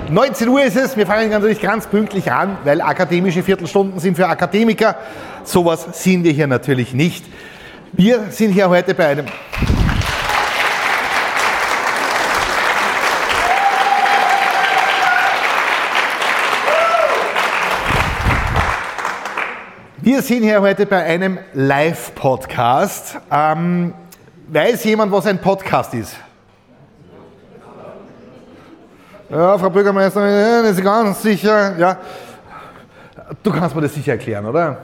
19 Uhr ist es, wir fangen natürlich ganz pünktlich an, weil akademische Viertelstunden sind für Akademiker. Sowas sind wir hier natürlich nicht. Wir sind hier heute bei einem... Wir sind hier heute bei einem Live-Podcast. Weiß jemand, was ein Podcast ist? Ja, Frau Bürgermeisterin, ist ganz sicher. Ja. Du kannst mir das sicher erklären, oder?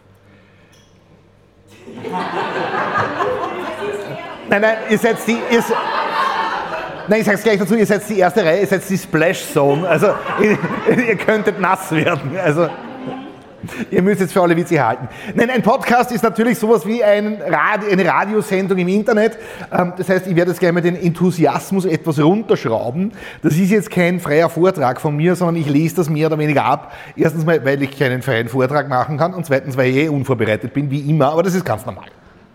Nein, ihr seid die... Nein, ich sag's gleich dazu, ihr seid die erste Reihe, ihr seid die Splash Zone. Also, ihr könntet nass werden. Also... Ihr müsst jetzt für alle Witze halten. Nein, ein Podcast ist natürlich sowas wie eine Radiosendung im Internet. Das heißt, ich werde jetzt gleich mal den Enthusiasmus etwas runterschrauben. Das ist jetzt kein freier Vortrag von mir, sondern ich lese das mehr oder weniger ab. Erstens mal, weil ich keinen freien Vortrag machen kann und zweitens, weil ich unvorbereitet bin, wie immer. Aber das ist ganz normal.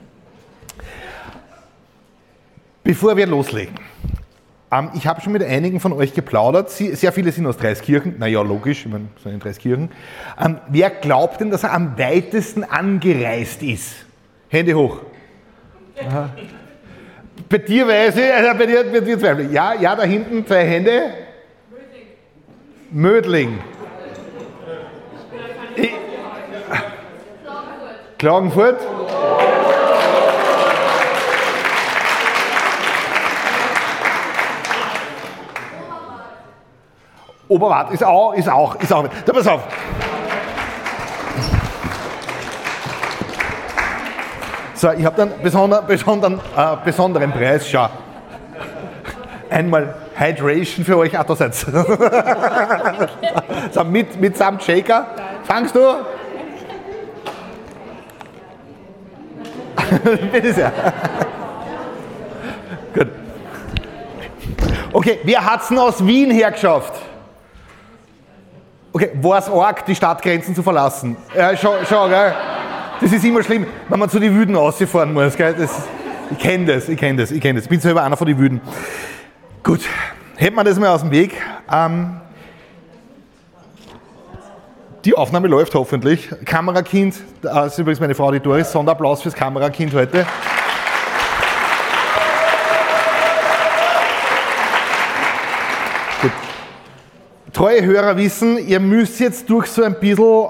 Bevor wir loslegen. Ich habe schon mit einigen von euch geplaudert. Sehr viele sind aus Dreiskirchen. Naja, logisch, ich meine, so in Dreiskirchen. Wer glaubt denn, dass er am weitesten angereist ist? Hände hoch. Aha. Bei dir weiß ich, also bei dir wird zweifeln. Ja, da hinten, 2 Hände. Mödling. Klagenfurt. Oberwart ist auch. Da pass auf. So, ich habe dann besonderen Preis. Schau. Einmal Hydration für euch. Da seid's. So, mit samt Shaker. Fangst du? Bitte sehr. Gut. Okay, wer hat's denn aus Wien hergeschafft? Okay, war es arg, die Stadtgrenzen zu verlassen? Schau, gell? Das ist immer schlimm, wenn man zu den Wüden rausfahren muss. Gell? Ich kenne das. Ich bin selber einer von den Wüden. Gut, hätten wir das mal aus dem Weg. Die Aufnahme läuft hoffentlich. Kamerakind, das ist übrigens meine Frau, die Doris. Sonderapplaus fürs Kamerakind heute. Treue Hörer wissen, ihr müsst jetzt durch so ein bisschen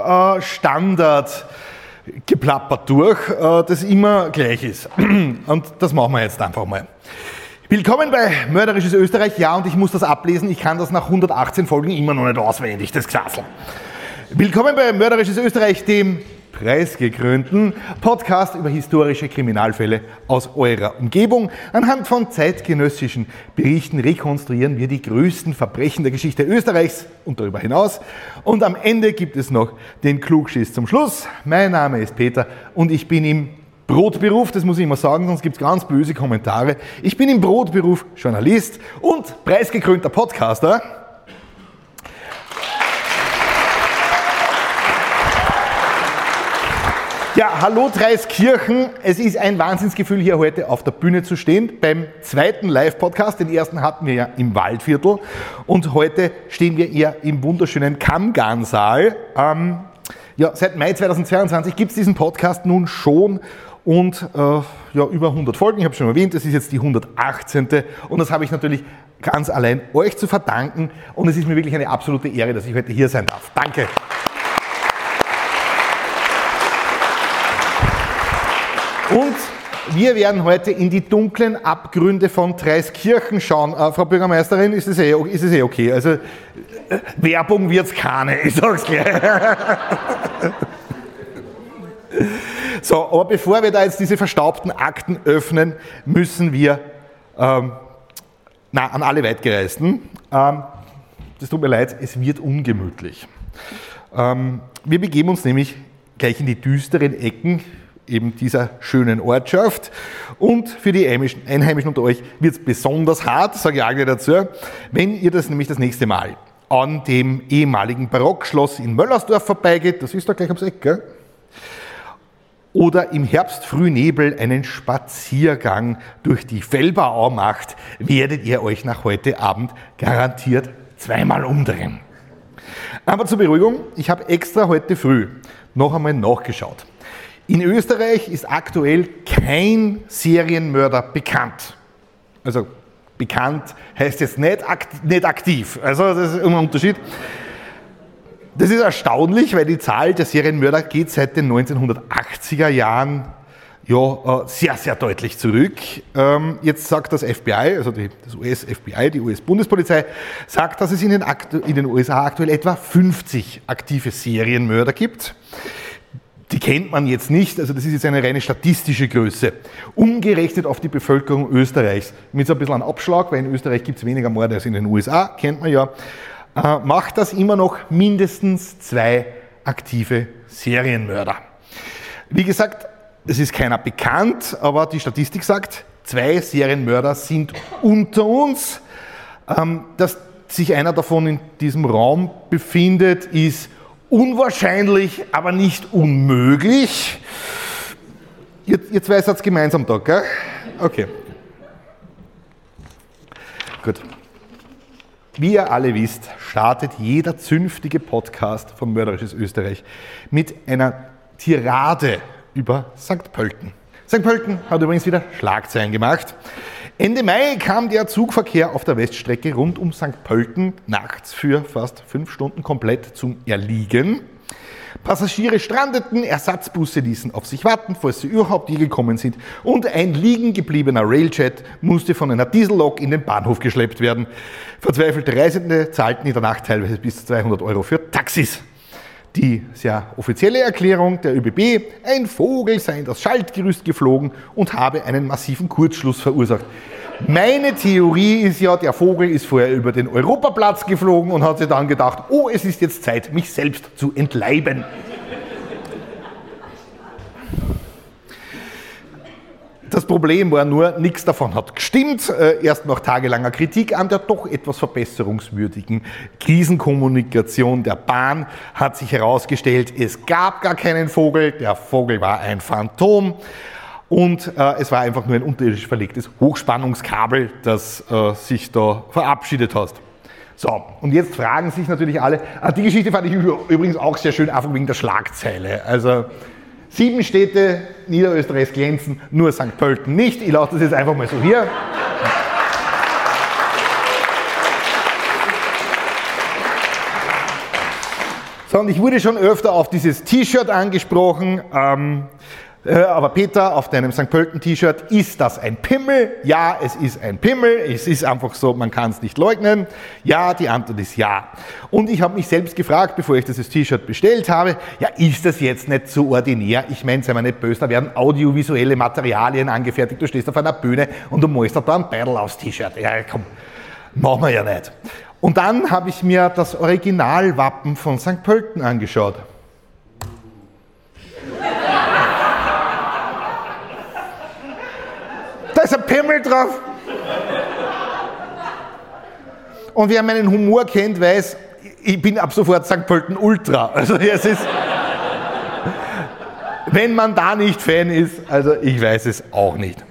Standardgeplapper durch, das immer gleich ist. Und das machen wir jetzt einfach mal. Willkommen bei Mörderisches Österreich. Ja, und ich muss das ablesen, ich kann das nach 118 Folgen immer noch nicht auswendig, das Gesasel. Willkommen bei Mörderisches Österreich, dem preisgekrönten Podcast über historische Kriminalfälle aus eurer Umgebung. Anhand von zeitgenössischen Berichten rekonstruieren wir die größten Verbrechen der Geschichte Österreichs und darüber hinaus. Und am Ende gibt es noch den Klugschiss zum Schluss. Mein Name ist Peter und ich bin im Brotberuf, das muss ich immer sagen, sonst gibt es ganz böse Kommentare. Ich bin im Brotberuf Journalist und preisgekrönter Podcaster. Ja, hallo Dreiskirchen. Es ist ein Wahnsinnsgefühl, hier heute auf der Bühne zu stehen, beim zweiten Live-Podcast. Den ersten hatten wir ja im Waldviertel und heute stehen wir eher im wunderschönen Kammgarnsaal. Seit Mai 2022 gibt es diesen Podcast nun schon und über 100 Folgen. Ich habe schon erwähnt, das ist jetzt die 118. Und das habe ich natürlich ganz allein euch zu verdanken und es ist mir wirklich eine absolute Ehre, dass ich heute hier sein darf. Danke. Und wir werden heute in die dunklen Abgründe von Dreiskirchen schauen. Frau Bürgermeisterin, ist es eh okay? Also Werbung wird's keine, ich sag's gleich. So, aber bevor wir da jetzt diese verstaubten Akten öffnen, müssen wir an alle Weitgereisten. Das tut mir leid, es wird ungemütlich. Wir begeben uns nämlich gleich in die düsteren Ecken eben dieser schönen Ortschaft. Und für die Einheimischen unter euch wird es besonders hart, sage ich auch gleich dazu, wenn ihr das nämlich das nächste Mal an dem ehemaligen Barockschloss in Möllersdorf vorbeigeht, das ist da gleich ums Eck, gell? Oder im Herbstfrühnebel einen Spaziergang durch die Fellbauau macht, werdet ihr euch nach heute Abend garantiert zweimal umdrehen. Aber zur Beruhigung, ich habe extra heute früh noch einmal nachgeschaut. In Österreich ist aktuell kein Serienmörder bekannt. Also bekannt heißt jetzt nicht aktiv. Also das ist immer ein Unterschied. Das ist erstaunlich, weil die Zahl der Serienmörder geht seit den 1980er Jahren sehr, sehr deutlich zurück. Jetzt sagt das FBI, also das US-FBI, die US-Bundespolizei, sagt, dass es in den USA aktuell etwa 50 aktive Serienmörder gibt. Die kennt man jetzt nicht, also das ist jetzt eine reine statistische Größe. Umgerechnet auf die Bevölkerung Österreichs, mit so ein bisschen einem Abschlag, weil in Österreich gibt es weniger Morde als in den USA, kennt man ja, macht das immer noch mindestens 2 aktive Serienmörder. Wie gesagt, es ist keiner bekannt, aber die Statistik sagt, 2 Serienmörder sind unter uns. Dass sich einer davon in diesem Raum befindet, ist unwahrscheinlich, aber nicht unmöglich. Ihr 2 seid gemeinsam da, gell? Okay. Gut. Wie ihr alle wisst, startet jeder zünftige Podcast von Mörderisches Österreich mit einer Tirade über St. Pölten. St. Pölten hat übrigens wieder Schlagzeilen gemacht. Ende Mai kam der Zugverkehr auf der Weststrecke rund um St. Pölten nachts für fast 5 Stunden komplett zum Erliegen. Passagiere strandeten, Ersatzbusse ließen auf sich warten, falls sie überhaupt je gekommen sind, und ein liegen gebliebener Railjet musste von einer Diesellok in den Bahnhof geschleppt werden. Verzweifelte Reisende zahlten in der Nacht teilweise bis zu 200 € für Taxis. Die sehr offizielle Erklärung der ÖBB, ein Vogel sei in das Schaltgerüst geflogen und habe einen massiven Kurzschluss verursacht. Meine Theorie ist ja, der Vogel ist vorher über den Europaplatz geflogen und hat sich dann gedacht, oh, es ist jetzt Zeit, mich selbst zu entleiben. Das Problem war nur, nichts davon hat gestimmt. Erst nach tagelanger Kritik an der doch etwas verbesserungswürdigen Krisenkommunikation der Bahn hat sich herausgestellt, es gab gar keinen Vogel, der Vogel war ein Phantom und es war einfach nur ein unterirdisch verlegtes Hochspannungskabel, das sich da verabschiedet hat. So, und jetzt fragen sich natürlich alle, die Geschichte fand ich übrigens auch sehr schön, einfach wegen der Schlagzeile. Also 7 Städte Niederösterreichs glänzen, nur St. Pölten nicht. Ich lasse das jetzt einfach mal so hier. So, und ich wurde schon öfter auf dieses T-Shirt angesprochen. Aber Peter, auf deinem St. Pölten-T-Shirt, ist das ein Pimmel? Ja, es ist ein Pimmel. Es ist einfach so, man kann es nicht leugnen. Ja, die Antwort ist ja. Und ich habe mich selbst gefragt, bevor ich dieses T-Shirt bestellt habe, ja, ist das jetzt nicht so ordinär? Ich meine, sei mal nicht böse, da werden audiovisuelle Materialien angefertigt. Du stehst auf einer Bühne und du malst da ein Beidel aufs T-Shirt. Ja, komm, machen wir ja nicht. Und dann habe ich mir das Originalwappen von St. Pölten angeschaut. Da ist ein Pimmel drauf. Und wer meinen Humor kennt, weiß, ich bin ab sofort St. Pölten Ultra. Also es ist, wenn man da nicht Fan ist, also ich weiß es auch nicht.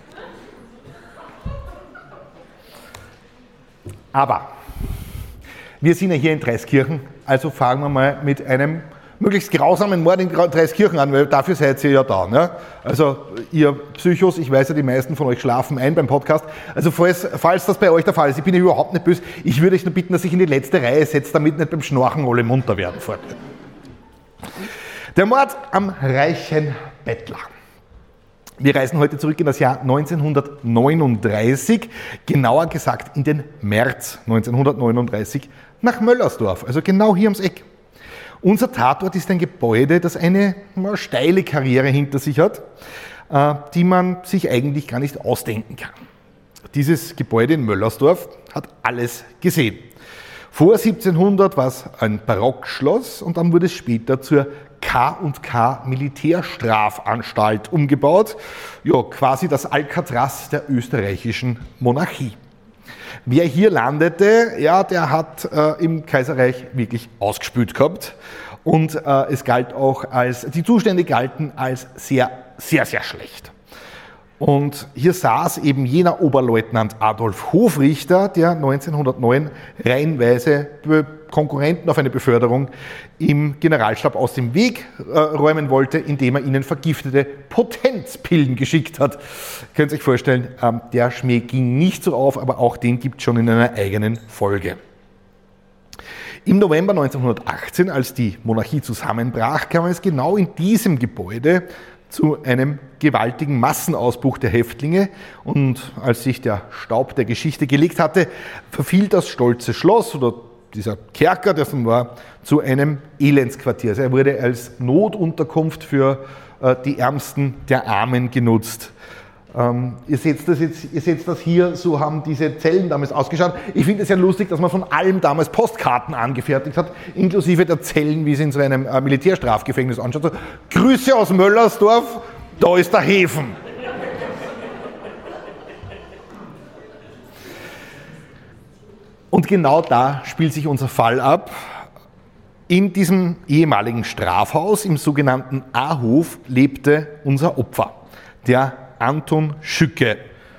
Aber wir sind ja hier in Dreiskirchen, also fangen wir mal mit einem möglichst grausamen Mord in Dreiskirchen an, weil dafür seid ihr ja da. Ne? Also ihr Psychos, ich weiß ja, die meisten von euch schlafen ein beim Podcast. Also falls das bei euch der Fall ist, ich bin ja überhaupt nicht böse, ich würde euch nur bitten, dass ich in die letzte Reihe setzt, damit nicht beim Schnorchen alle munter werden. Der Mord am reichen Bettler. Wir reisen heute zurück in das Jahr 1939, genauer gesagt in den März 1939 nach Möllersdorf, also genau hier ums Eck. Unser Tatort ist ein Gebäude, das eine steile Karriere hinter sich hat, die man sich eigentlich gar nicht ausdenken kann. Dieses Gebäude in Möllersdorf hat alles gesehen. Vor 1700 war es ein Barockschloss und dann wurde es später zur K&K Militärstrafanstalt umgebaut. Ja, quasi das Alcatraz der österreichischen Monarchie. Wer hier landete, ja, der hat im Kaiserreich wirklich ausgespült gehabt und es galt auch als, die Zustände galten als sehr, sehr, sehr schlecht. Und hier saß eben jener Oberleutnant Adolf Hofrichter, der 1909 reihenweise Konkurrenten auf eine Beförderung im Generalstab aus dem Weg räumen wollte, indem er ihnen vergiftete Potenzpillen geschickt hat. Könnt ihr euch vorstellen, der Schmäh ging nicht so auf, aber auch den gibt es schon in einer eigenen Folge. Im November 1918, als die Monarchie zusammenbrach, kam es genau in diesem Gebäude zu einem gewaltigen Massenausbruch der Häftlinge, und als sich der Staub der Geschichte gelegt hatte, verfiel das stolze Schloss oder dieser Kerker, der es war, zu einem Elendsquartier. Also er wurde als Notunterkunft für die Ärmsten der Armen genutzt. Ihr seht das hier, so haben diese Zellen damals ausgeschaut. Ich finde es ja lustig, dass man von allem damals Postkarten angefertigt hat, inklusive der Zellen, wie es in so einem Militärstrafgefängnis anschaut. So, Grüße aus Möllersdorf, da ist der Häfen. Und genau da spielt sich unser Fall ab. In diesem ehemaligen Strafhaus, im sogenannten A-Hof, lebte unser Opfer, der Anton Schücke,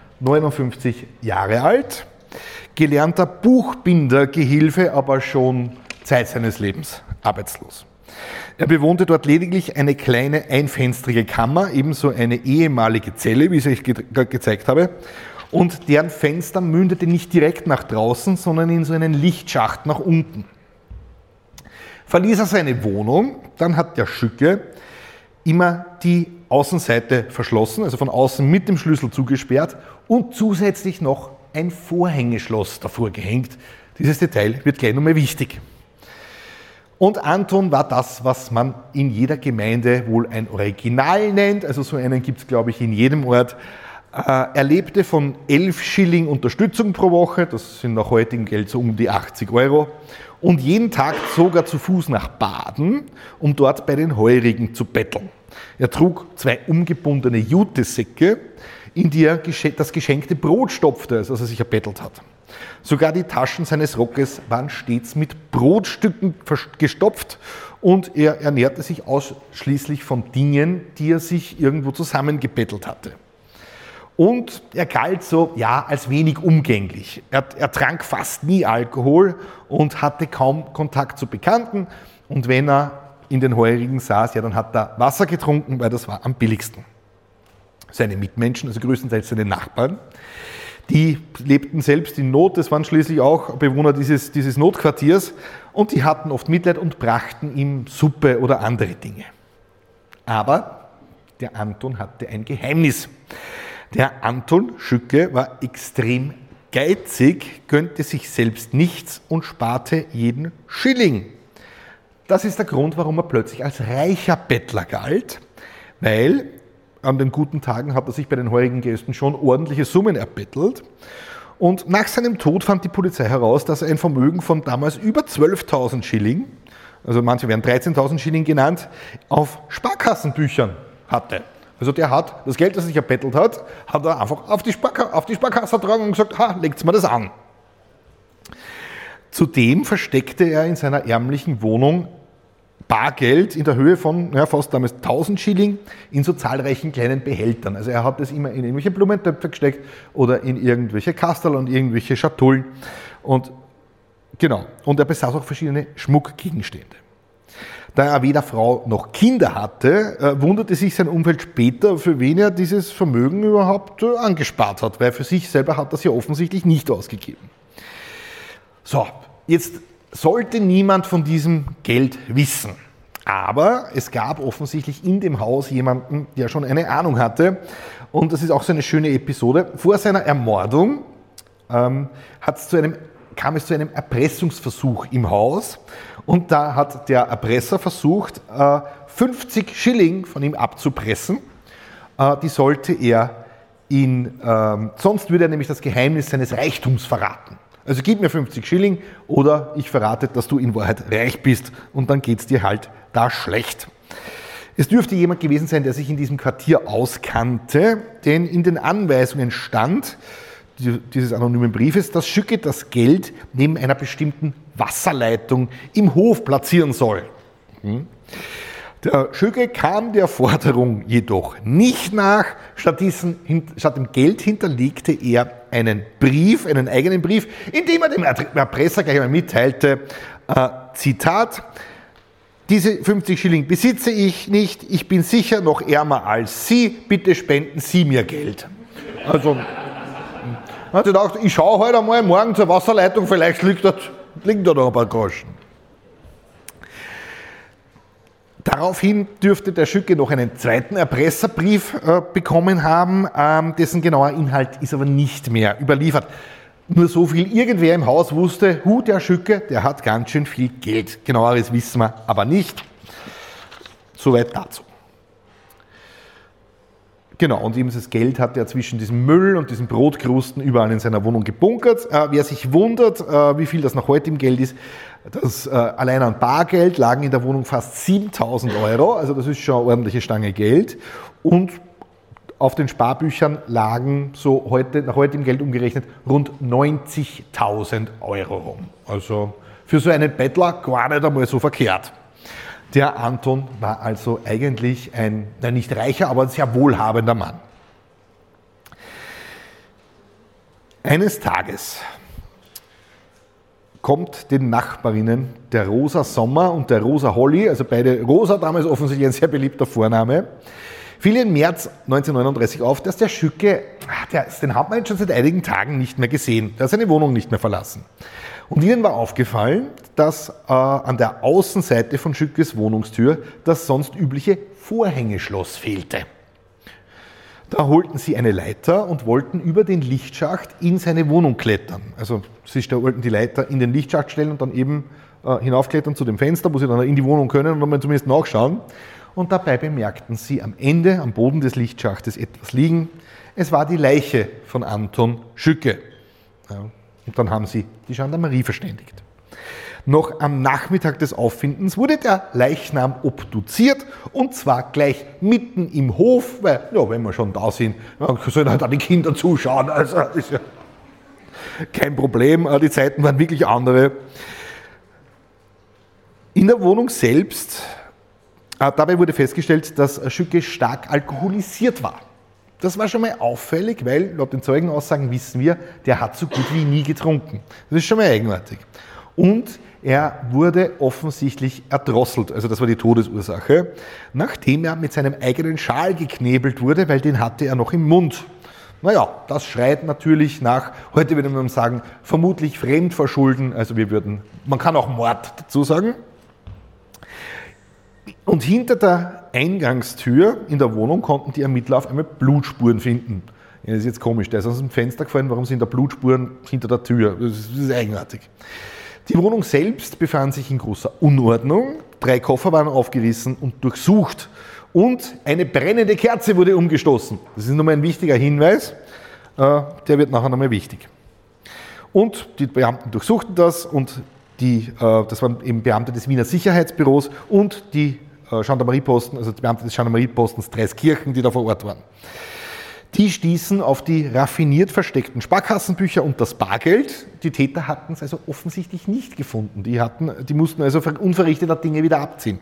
59 Jahre alt, gelernter Buchbindergehilfe, aber schon Zeit seines Lebens arbeitslos. Er bewohnte dort lediglich eine kleine einfensterige Kammer, ebenso eine ehemalige Zelle, wie ich euch gezeigt habe, und deren Fenster mündete nicht direkt nach draußen, sondern in so einen Lichtschacht nach unten. Verließ er seine Wohnung, dann hat der Schücke immer die Außenseite verschlossen, also von außen mit dem Schlüssel zugesperrt und zusätzlich noch ein Vorhängeschloss davor gehängt. Dieses Detail wird gleich nochmal wichtig. Und Anton war das, was man in jeder Gemeinde wohl ein Original nennt, also so einen gibt es, glaube ich, in jedem Ort. Er lebte von 11 Schilling Unterstützung pro Woche, das sind nach heutigem Geld so um die 80 €. Und jeden Tag zog er zu Fuß nach Baden, um dort bei den Heurigen zu betteln. Er trug 2 umgebundene Jutesäcke, in die er das geschenkte Brot stopfte, als er sich erbettelt hat. Sogar die Taschen seines Rockes waren stets mit Brotstücken gestopft, und er ernährte sich ausschließlich von Dingen, die er sich irgendwo zusammengebettelt hatte. Und er galt so, ja, als wenig umgänglich. Er trank fast nie Alkohol und hatte kaum Kontakt zu Bekannten. Und wenn er in den Heurigen saß, ja, dann hat er Wasser getrunken, weil das war am billigsten. Seine Mitmenschen, also größtenteils seine Nachbarn, die lebten selbst in Not. Das waren schließlich auch Bewohner dieses Notquartiers. Und die hatten oft Mitleid und brachten ihm Suppe oder andere Dinge. Aber der Anton hatte ein Geheimnis. Der Anton Schücke war extrem geizig, gönnte sich selbst nichts und sparte jeden Schilling. Das ist der Grund, warum er plötzlich als reicher Bettler galt, weil an den guten Tagen hat er sich bei den heurigen Gästen schon ordentliche Summen erbettelt. Und nach seinem Tod fand die Polizei heraus, dass er ein Vermögen von damals über 12.000 Schilling, also manche werden 13.000 Schilling genannt, auf Sparkassenbüchern hatte. Also der hat das Geld, das er sich erbettelt hat, hat er einfach auf die Sparkasse getragen und gesagt, legt's mir das an. Zudem versteckte er in seiner ärmlichen Wohnung Bargeld in der Höhe von fast damals 1.000 Schilling in so zahlreichen kleinen Behältern. Also er hat das immer in irgendwelche Blumentöpfe gesteckt oder in irgendwelche Kasterl und irgendwelche Schatullen. Und er besaß auch verschiedene Schmuckgegenstände. Da er weder Frau noch Kinder hatte, wunderte sich sein Umfeld später, für wen er dieses Vermögen überhaupt angespart hat, weil für sich selber hat er es ja offensichtlich nicht ausgegeben. So, jetzt sollte niemand von diesem Geld wissen. Aber es gab offensichtlich in dem Haus jemanden, der schon eine Ahnung hatte. Und das ist auch so eine schöne Episode. Vor seiner Ermordung kam es zu einem Erpressungsversuch im Haus. Und da hat der Erpresser versucht, 50 Schilling von ihm abzupressen. Die sollte er sonst würde er nämlich das Geheimnis seines Reichtums verraten. Also gib mir 50 Schilling oder ich verrate, dass du in Wahrheit reich bist und dann geht es dir halt da schlecht. Es dürfte jemand gewesen sein, der sich in diesem Quartier auskannte, denn in den Anweisungen stand, dieses anonymen Briefes, dass Schücke das Geld neben einer bestimmten Wasserleitung im Hof platzieren soll. Der Schücke kam der Forderung jedoch nicht nach. Statt dem Geld hinterlegte er einen eigenen Brief, in dem er dem Erpresser gleich einmal mitteilte, Zitat, diese 50 Schilling besitze ich nicht, ich bin sicher noch ärmer als Sie, bitte spenden Sie mir Geld. Also, hat sie gedacht, ich schaue heute einmal morgen zur Wasserleitung, vielleicht liegen da noch ein paar Groschen. Daraufhin dürfte der Schücke noch einen zweiten Erpresserbrief bekommen haben, dessen genauer Inhalt ist aber nicht mehr überliefert. Nur so viel, irgendwer im Haus wusste, der Schücke, der hat ganz schön viel Geld. Genaueres wissen wir aber nicht. Soweit dazu. Genau, und eben das Geld hat er zwischen diesem Müll und diesen Brotkrusten überall in seiner Wohnung gebunkert. Wer sich wundert, wie viel das noch heute im Geld ist, das allein an Bargeld lagen in der Wohnung fast 7.000 Euro, also das ist schon eine ordentliche Stange Geld. Und auf den Sparbüchern lagen nach heutigem Geld umgerechnet rund 90.000 Euro rum. Also für so einen Bettler gar nicht einmal so verkehrt. Der Anton war also eigentlich ein nicht reicher, aber ein sehr wohlhabender Mann. Eines Tages kommt den Nachbarinnen der Rosa Sommer und der Rosa Holly, also beide Rosa, damals offensichtlich ein sehr beliebter Vorname, fiel im März 1939 auf, dass der Schücke, den hat man jetzt schon seit einigen Tagen nicht mehr gesehen, der hat seine Wohnung nicht mehr verlassen. Und ihnen war aufgefallen, dass an der Außenseite von Schückes Wohnungstür das sonst übliche Vorhängeschloss fehlte. Da holten sie eine Leiter und wollten über den Lichtschacht in seine Wohnung klettern. Also sie wollten die Leiter in den Lichtschacht stellen und dann eben hinaufklettern zu dem Fenster, wo sie dann in die Wohnung können und dann zumindest nachschauen. Und dabei bemerkten sie am Ende, am Boden des Lichtschachtes etwas liegen. Es war die Leiche von Anton Schücke. Ja, und dann haben sie die Gendarmerie verständigt. Noch am Nachmittag des Auffindens wurde der Leichnam obduziert und zwar gleich mitten im Hof, weil, ja, wenn wir schon da sind, dann sollen halt auch die Kinder zuschauen, also ist ja kein Problem, die Zeiten waren wirklich andere. In der Wohnung selbst, dabei wurde festgestellt, dass Schücke stark alkoholisiert war. Das war schon mal auffällig, weil laut den Zeugenaussagen wissen wir, der hat so gut wie nie getrunken. Das ist schon mal eigenartig. Und er wurde offensichtlich erdrosselt, also das war die Todesursache, nachdem er mit seinem eigenen Schal geknebelt wurde, weil den hatte er noch im Mund. Naja, das schreit natürlich nach, heute würde man sagen, vermutlich Fremdverschulden, also man kann auch Mord dazu sagen. Und hinter der Eingangstür in der Wohnung konnten die Ermittler auf einmal Blutspuren finden. Ja, das ist jetzt komisch, der ist aus dem Fenster gefallen, warum sind da Blutspuren hinter der Tür? Das ist eigenartig. Die Wohnung selbst befand sich in großer Unordnung, 3 Koffer waren aufgerissen und durchsucht und eine brennende Kerze wurde umgestoßen. Das ist nochmal ein wichtiger Hinweis, der wird nachher nochmal wichtig. Und die Beamten durchsuchten das und das waren eben Beamte des Wiener Sicherheitsbüros und die Gendarmerieposten, also die Beamte des Gendarmeriepostens Dreiskirchen, die da vor Ort waren. Die stießen auf die raffiniert versteckten Sparkassenbücher und das Bargeld. Die Täter hatten es also offensichtlich nicht gefunden. Die mussten also unverrichteter Dinge wieder abziehen.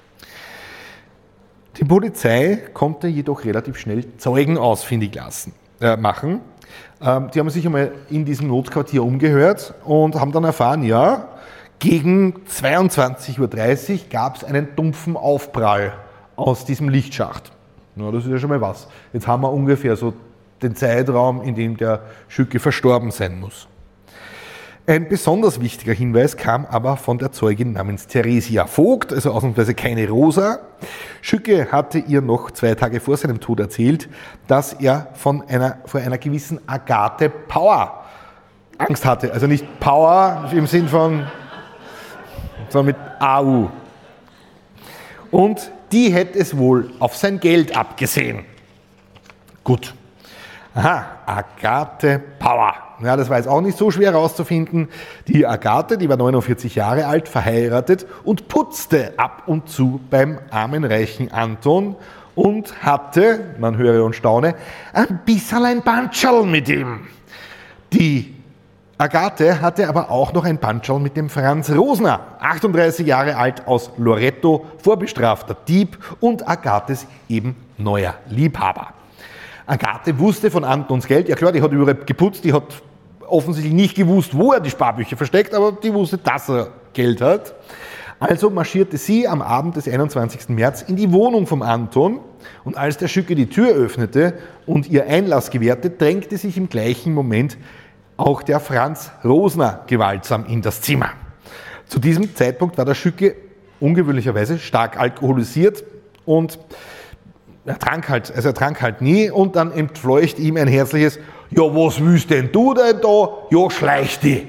Die Polizei konnte jedoch relativ schnell Zeugen ausfindig machen. Die haben sich einmal in diesem Notquartier umgehört und haben dann erfahren, ja, gegen 22.30 Uhr gab es einen dumpfen Aufprall aus diesem Lichtschacht. Na, das ist ja schon mal was. Jetzt haben wir ungefähr so den Zeitraum, in dem der Schücke verstorben sein muss. Ein besonders wichtiger Hinweis kam aber von der Zeugin namens Theresia Vogt, also ausnahmsweise keine Rosa. Schücke hatte ihr noch 2 Tage vor seinem Tod erzählt, dass er vor einer gewissen Agathe Power Angst hatte. Also nicht Power im Sinn von, sondern mit AU. Und die hätte es wohl auf sein Geld abgesehen. Gut. Aha, Agathe Power. Ja, das war jetzt auch nicht so schwer herauszufinden. Die Agathe, die war 49 Jahre alt, verheiratet und putzte ab und zu beim armen, reichen Anton und hatte, man höre und staune, ein bisschen ein Bandscherl mit ihm. Die Agathe hatte aber auch noch ein Bandschal mit dem Franz Rosner, 38 Jahre alt, aus Loretto, vorbestrafter Dieb und Agathes eben neuer Liebhaber. Agathe wusste von Antons Geld, ja klar, die hat überall geputzt, die hat offensichtlich nicht gewusst, wo er die Sparbücher versteckt, aber die wusste, dass er Geld hat. Also marschierte sie am Abend des 21. März in die Wohnung vom Anton und als der Schücke die Tür öffnete und ihr Einlass gewährte, drängte sich im gleichen Moment auch der Franz Rosner gewaltsam in das Zimmer. Zu diesem Zeitpunkt war der Schücke ungewöhnlicherweise stark alkoholisiert und er trank halt nie und dann entfleucht ihm ein herzliches: Ja, was willst denn du denn da? Ja, schleich dich!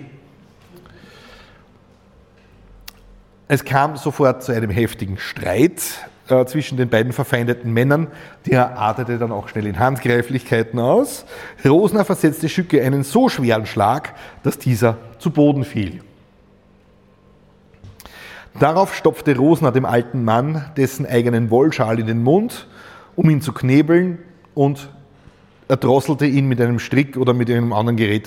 Es kam sofort zu einem heftigen Streit zwischen den beiden verfeindeten Männern. Der artete dann auch schnell in Handgreiflichkeiten aus. Rosner versetzte Schücke einen so schweren Schlag, dass dieser zu Boden fiel. Darauf stopfte Rosner dem alten Mann dessen eigenen Wollschal in den Mund, um ihn zu knebeln, und erdrosselte ihn mit einem Strick oder mit einem anderen Gerät.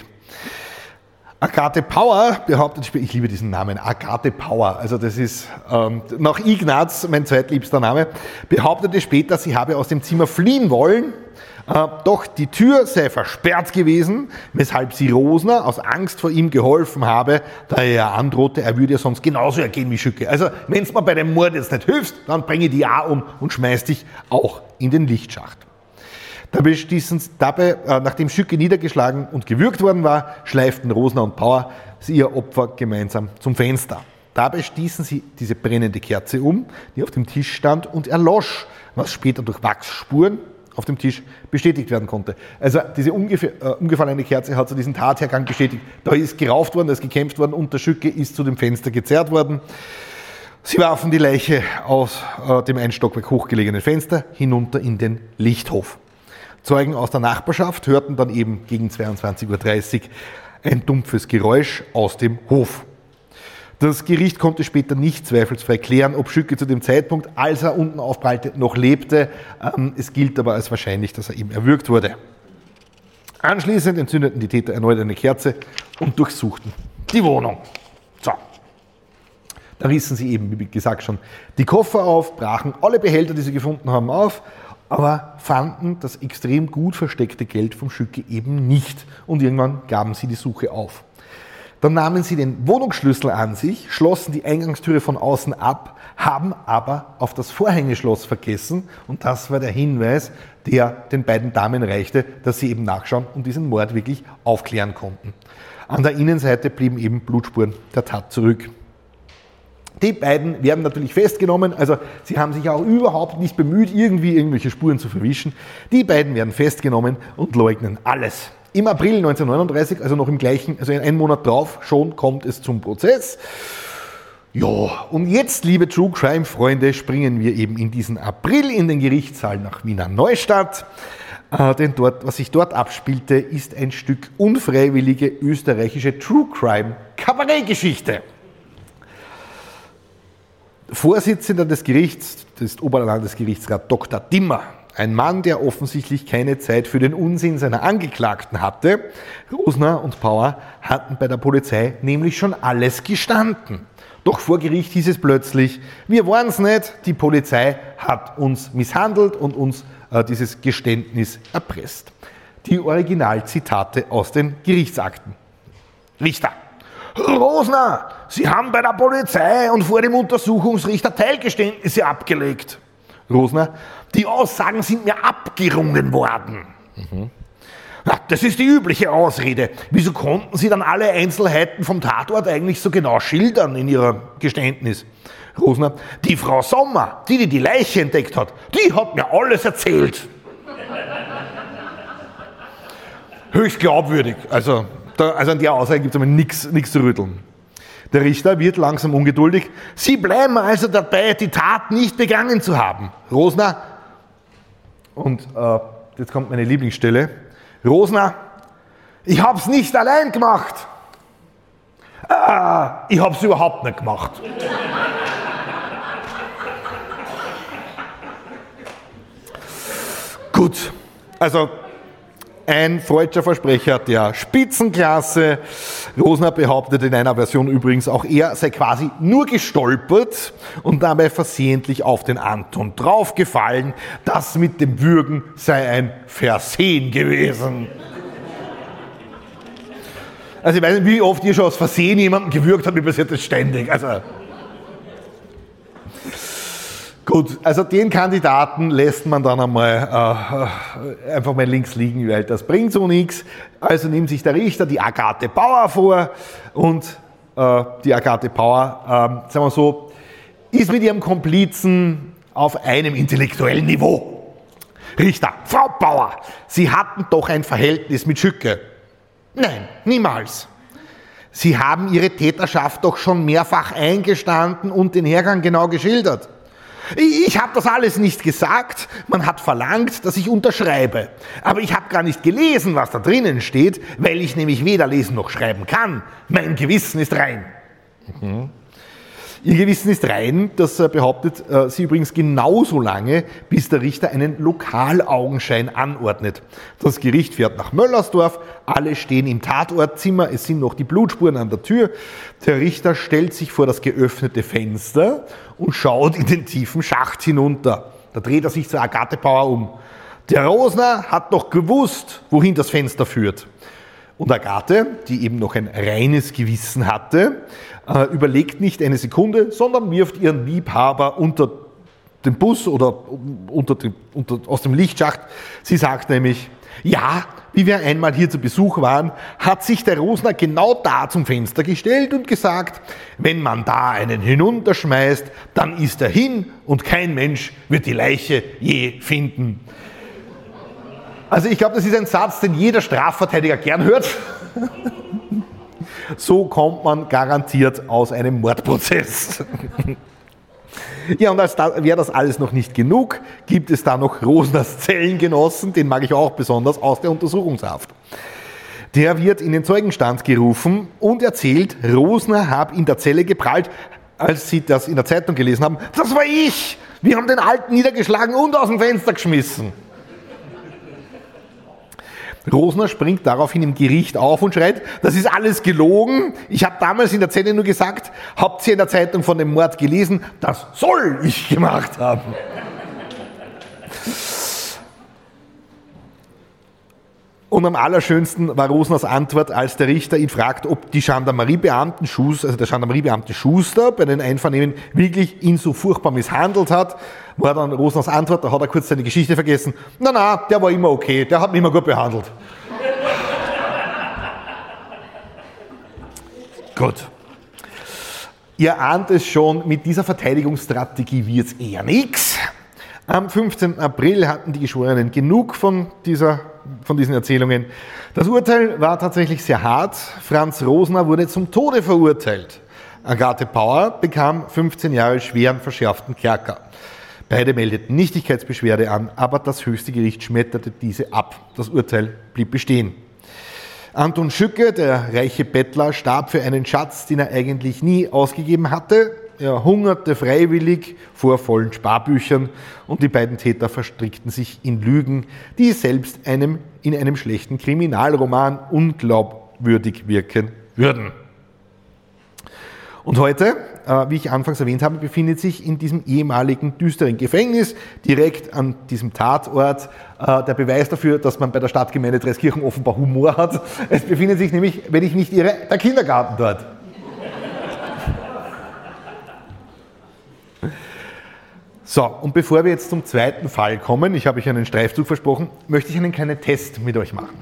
Agathe Power behauptet, ich liebe diesen Namen, Agathe Power, also das ist nach Ignaz mein zweitliebster Name, behauptete später, sie habe aus dem Zimmer fliehen wollen, doch die Tür sei versperrt gewesen, weshalb sie Rosner aus Angst vor ihm geholfen habe, da er ja androhte, er würde ja sonst genauso ergehen wie Schücke. Also wenn es mir bei dem Mord jetzt nicht hilft, dann bringe ich die auch um und schmeiß dich auch in den Lichtschacht. Dabei, nachdem Schücke niedergeschlagen und gewürgt worden war, schleiften Rosner und Power ihr Opfer gemeinsam zum Fenster. Dabei stießen sie diese brennende Kerze um, die auf dem Tisch stand, und erlosch, was später durch Wachsspuren auf dem Tisch bestätigt werden konnte. Also diese umgefallene Kerze hat so diesen Tathergang bestätigt. Da ist gerauft worden, da ist gekämpft worden und der Schücke ist zu dem Fenster gezerrt worden. Sie warfen die Leiche aus dem ein Stockwerk hochgelegenen Fenster hinunter in den Lichthof. Zeugen aus der Nachbarschaft hörten dann eben gegen 22:30 Uhr ein dumpfes Geräusch aus dem Hof. Das Gericht konnte später nicht zweifelsfrei klären, ob Schücke zu dem Zeitpunkt, als er unten aufprallte, noch lebte. Es gilt aber als wahrscheinlich, dass er eben erwürgt wurde. Anschließend entzündeten die Täter erneut eine Kerze und durchsuchten die Wohnung. So. Da rissen sie eben, wie gesagt, schon die Koffer auf, brachen alle Behälter, die sie gefunden haben, auf, aber fanden das extrem gut versteckte Geld vom Schücke eben nicht. Und irgendwann gaben sie die Suche auf. Dann nahmen sie den Wohnungsschlüssel an sich, schlossen die Eingangstüre von außen ab, haben aber auf das Vorhängeschloss vergessen. Und das war der Hinweis, der den beiden Damen reichte, dass sie eben nachschauen und diesen Mord wirklich aufklären konnten. An der Innenseite blieben eben Blutspuren der Tat zurück. Die beiden werden natürlich festgenommen, also sie haben sich auch überhaupt nicht bemüht, irgendwelche Spuren zu verwischen. Die beiden werden festgenommen und leugnen alles. Im April 1939, also noch im gleichen, also einen Monat drauf, schon kommt es zum Prozess. Ja, und jetzt, liebe True Crime Freunde, springen wir eben in diesen April in den Gerichtssaal nach Wiener Neustadt. Denn dort, was sich dort abspielte, ist ein Stück unfreiwillige österreichische True Crime Kabarettgeschichte. Vorsitzender des Gerichts, das ist Oberlandesgerichtsrat Dr. Dimmer, ein Mann, der offensichtlich keine Zeit für den Unsinn seiner Angeklagten hatte. Rosner und Power hatten bei der Polizei nämlich schon alles gestanden. Doch vor Gericht hieß es plötzlich, wir waren's nicht, die Polizei hat uns misshandelt und uns dieses Geständnis erpresst. Die Originalzitate aus den Gerichtsakten. Richter: Rosner, Sie haben bei der Polizei und vor dem Untersuchungsrichter Teilgeständnisse abgelegt. Rosner: Die Aussagen sind mir abgerungen worden. Ja, das ist die übliche Ausrede. Wieso konnten Sie dann alle Einzelheiten vom Tatort eigentlich so genau schildern in Ihrem Geständnis? Rosner: Die Frau Sommer, die Leiche entdeckt hat, die hat mir alles erzählt. Höchst glaubwürdig. Also an der Aussage gibt es aber nichts zu rütteln. Der Richter wird langsam ungeduldig. Sie bleiben also dabei, die Tat nicht begangen zu haben. Rosner, und jetzt kommt meine Lieblingsstelle. Rosner: Ich hab's nicht allein gemacht. Ich hab's überhaupt nicht gemacht. Gut, also ein freudscher Versprecher der Spitzenklasse. Rosner behauptet in einer Version übrigens auch, er sei quasi nur gestolpert und dabei versehentlich auf den Anton draufgefallen. Das mit dem Würgen sei ein Versehen gewesen. Also ich weiß nicht, wie oft ihr schon aus Versehen jemanden gewürgt habt, mir passiert das ständig. Also gut, also den Kandidaten lässt man dann einmal einfach mal links liegen, weil das bringt so nichts. Also nimmt sich der Richter die Agathe Bauer vor und die Agathe Bauer, sagen wir so, ist mit ihrem Komplizen auf einem intellektuellen Niveau. Richter, Frau Bauer, Sie hatten doch ein Verhältnis mit Schücke. Nein, niemals. Sie haben Ihre Täterschaft doch schon mehrfach eingestanden und den Hergang genau geschildert. Ich habe das alles nicht gesagt, man hat verlangt, dass ich unterschreibe. Aber ich habe gar nicht gelesen, was da drinnen steht, weil ich nämlich weder lesen noch schreiben kann. Mein Gewissen ist rein. Ihr Gewissen ist rein, das behauptet sie übrigens genauso lange, bis der Richter einen Lokalaugenschein anordnet. Das Gericht fährt nach Möllersdorf, alle stehen im Tatortzimmer, es sind noch die Blutspuren an der Tür. Der Richter stellt sich vor das geöffnete Fenster und schaut in den tiefen Schacht hinunter. Da dreht er sich zur Agathe Bauer um. Der Rosner hat doch gewusst, wohin das Fenster führt. Und Agathe, die eben noch ein reines Gewissen hatte, überlegt nicht eine Sekunde, sondern wirft ihren Liebhaber unter den Bus oder aus dem Lichtschacht. Sie sagt nämlich, ja, wie wir einmal hier zu Besuch waren, hat sich der Rosner genau da zum Fenster gestellt und gesagt, wenn man da einen hinunterschmeißt, dann ist er hin und kein Mensch wird die Leiche je finden. Also ich glaube, das ist ein Satz, den jeder Strafverteidiger gern hört. So kommt man garantiert aus einem Mordprozess. Ja, und wäre das alles noch nicht genug, gibt es da noch Rosners Zellengenossen, den mag ich auch besonders, aus der Untersuchungshaft. Der wird in den Zeugenstand gerufen und erzählt, Rosner habe in der Zelle geprallt, als sie das in der Zeitung gelesen haben. Das war ich! Wir haben den Alten niedergeschlagen und aus dem Fenster geschmissen. Rosner springt daraufhin im Gericht auf und schreit, das ist alles gelogen. Ich habe damals in der Zelle nur gesagt, habt ihr in der Zeitung von dem Mord gelesen? Das soll ich gemacht haben. Und am allerschönsten war Rosners Antwort, als der Richter ihn fragt, ob die Gendarmeriebeamten, also der Gendarmeriebeamte Schuster bei den Einvernehmen wirklich ihn so furchtbar misshandelt hat, war dann Rosners Antwort, da hat er kurz seine Geschichte vergessen. Na, der war immer okay, der hat mich immer gut behandelt. Gut. Ihr ahnt es schon, mit dieser Verteidigungsstrategie wird es eher nichts. Am 15. April hatten die Geschworenen genug von diesen Erzählungen. Das Urteil war tatsächlich sehr hart. Franz Rosner wurde zum Tode verurteilt. Agathe Bauer bekam 15 Jahre schweren verschärften Kerker. Beide meldeten Nichtigkeitsbeschwerde an, aber das höchste Gericht schmetterte diese ab. Das Urteil blieb bestehen. Anton Schücke, der reiche Bettler, starb für einen Schatz, den er eigentlich nie ausgegeben hatte. Er hungerte freiwillig vor vollen Sparbüchern und die beiden Täter verstrickten sich in Lügen, die selbst in einem schlechten Kriminalroman unglaubwürdig wirken würden. Und heute, wie ich anfangs erwähnt habe, befindet sich in diesem ehemaligen düsteren Gefängnis direkt an diesem Tatort der Beweis dafür, dass man bei der Stadtgemeinde Dreiskirchen offenbar Humor hat. Es befindet sich nämlich, wenn ich nicht irre, der Kindergarten dort. So, und bevor wir jetzt zum zweiten Fall kommen, ich habe euch einen Streifzug versprochen, möchte ich einen kleinen Test mit euch machen.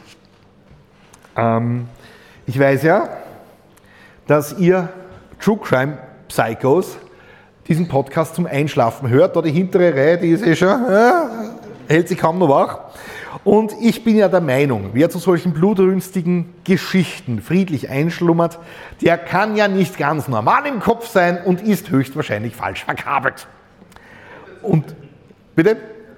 Ich weiß ja, dass ihr True Crime Psychos diesen Podcast zum Einschlafen hört. Da die hintere Reihe, die ist schon, hält sich kaum noch wach. Und ich bin ja der Meinung, wer zu solchen blutrünstigen Geschichten friedlich einschlummert, der kann ja nicht ganz normal im Kopf sein und ist höchstwahrscheinlich falsch verkabelt. Und, bitte?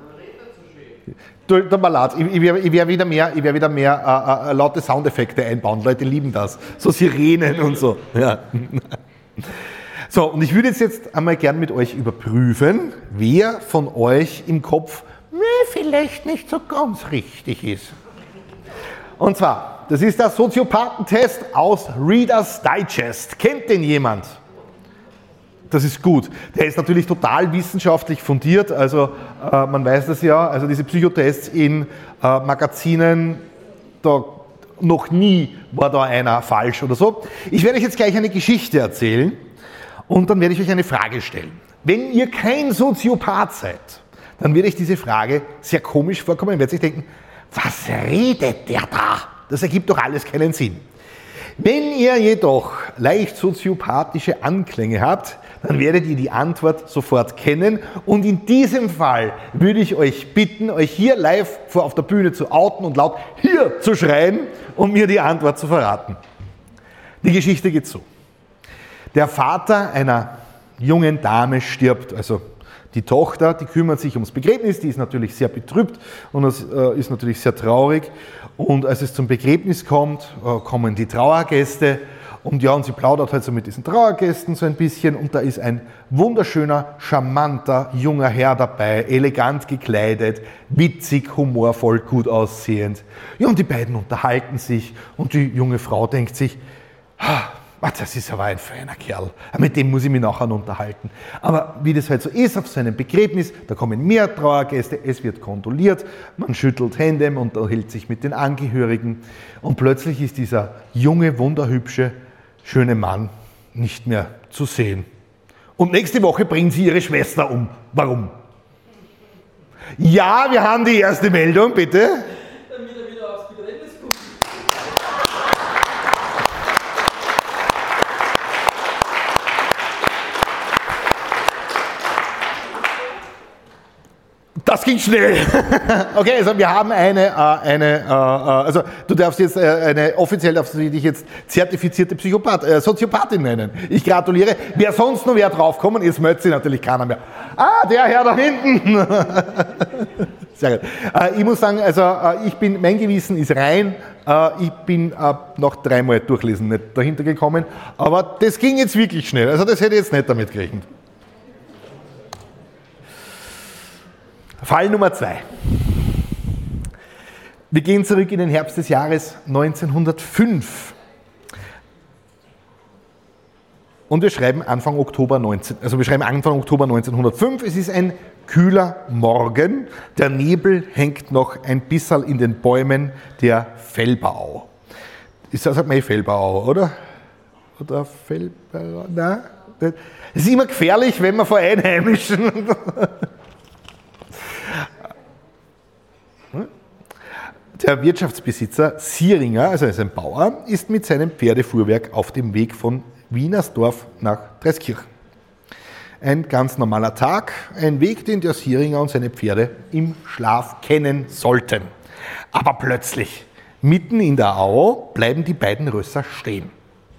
Tut mir leid, ich werde wieder mehr laute Soundeffekte einbauen. Leute lieben das. So Sirenen und so. Ja. So, und ich würde jetzt einmal gern mit euch überprüfen, wer von euch im Kopf vielleicht nicht so ganz richtig ist. Und zwar, das ist der Soziopathentest aus Reader's Digest. Kennt den jemand? Das ist gut. Der ist natürlich total wissenschaftlich fundiert, also man weiß das ja, also diese Psychotests in Magazinen, da noch nie war da einer falsch oder so. Ich werde euch jetzt gleich eine Geschichte erzählen und dann werde ich euch eine Frage stellen. Wenn ihr kein Soziopath seid, dann wird euch diese Frage sehr komisch vorkommen. Ihr werdet sich denken, was redet der da? Das ergibt doch alles keinen Sinn. Wenn ihr jedoch leicht soziopathische Anklänge habt, dann werdet ihr die Antwort sofort kennen. Und in diesem Fall würde ich euch bitten, euch hier live auf der Bühne zu outen und laut hier zu schreien, um mir die Antwort zu verraten. Die Geschichte geht so. Der Vater einer jungen Dame stirbt, also die Tochter, die kümmert sich ums Begräbnis, die ist natürlich sehr betrübt und ist natürlich sehr traurig. Und als es zum Begräbnis kommt, kommen die Trauergäste und sie plaudert halt so mit diesen Trauergästen so ein bisschen und da ist ein wunderschöner, charmanter, junger Herr dabei, elegant gekleidet, witzig, humorvoll, gut aussehend. Ja, und die beiden unterhalten sich und die junge Frau denkt sich, das ist aber ein feiner Kerl, mit dem muss ich mich nachher unterhalten. Aber wie das halt so ist auf so einem Begräbnis, da kommen mehr Trauergäste, es wird kondoliert, man schüttelt Hände und unterhält sich mit den Angehörigen und plötzlich ist dieser junge, wunderhübsche, schöne Mann nicht mehr zu sehen. Und nächste Woche bringen sie ihre Schwester um. Warum? Ja, wir haben die erste Meldung, bitte. Damit er wieder aufs Begräbnis kommt. Das ging schnell. Okay, also wir haben also du darfst jetzt offiziell darfst du dich jetzt zertifizierte Soziopathin nennen. Ich gratuliere. Wer sonst noch wer draufkommen, jetzt meldet sich natürlich keiner mehr. Der Herr da hinten. Sehr gut. Ich muss sagen, also mein Gewissen ist rein. Ich bin noch 3-mal durchlesen nicht dahinter gekommen. Aber das ging jetzt wirklich schnell. Also das hätte ich jetzt nicht damit gerechnet. Fall Nummer 2. Wir gehen zurück in den Herbst des Jahres 1905. Und wir schreiben Anfang Oktober 1905. Es ist ein kühler Morgen. Der Nebel hängt noch ein bisschen in den Bäumen der Fellbau. Sagt man Fellbau, oder? Oder Fellbau? Nein. Es ist immer gefährlich, wenn man vor Einheimischen... Der Wirtschaftsbesitzer Sieringer, also er ist ein Bauer, ist mit seinem Pferdefuhrwerk auf dem Weg von Wienersdorf nach Dreiskirchen. Ein ganz normaler Tag, ein Weg, den der Sieringer und seine Pferde im Schlaf kennen sollten. Aber plötzlich, mitten in der Au, bleiben die beiden Rösser stehen.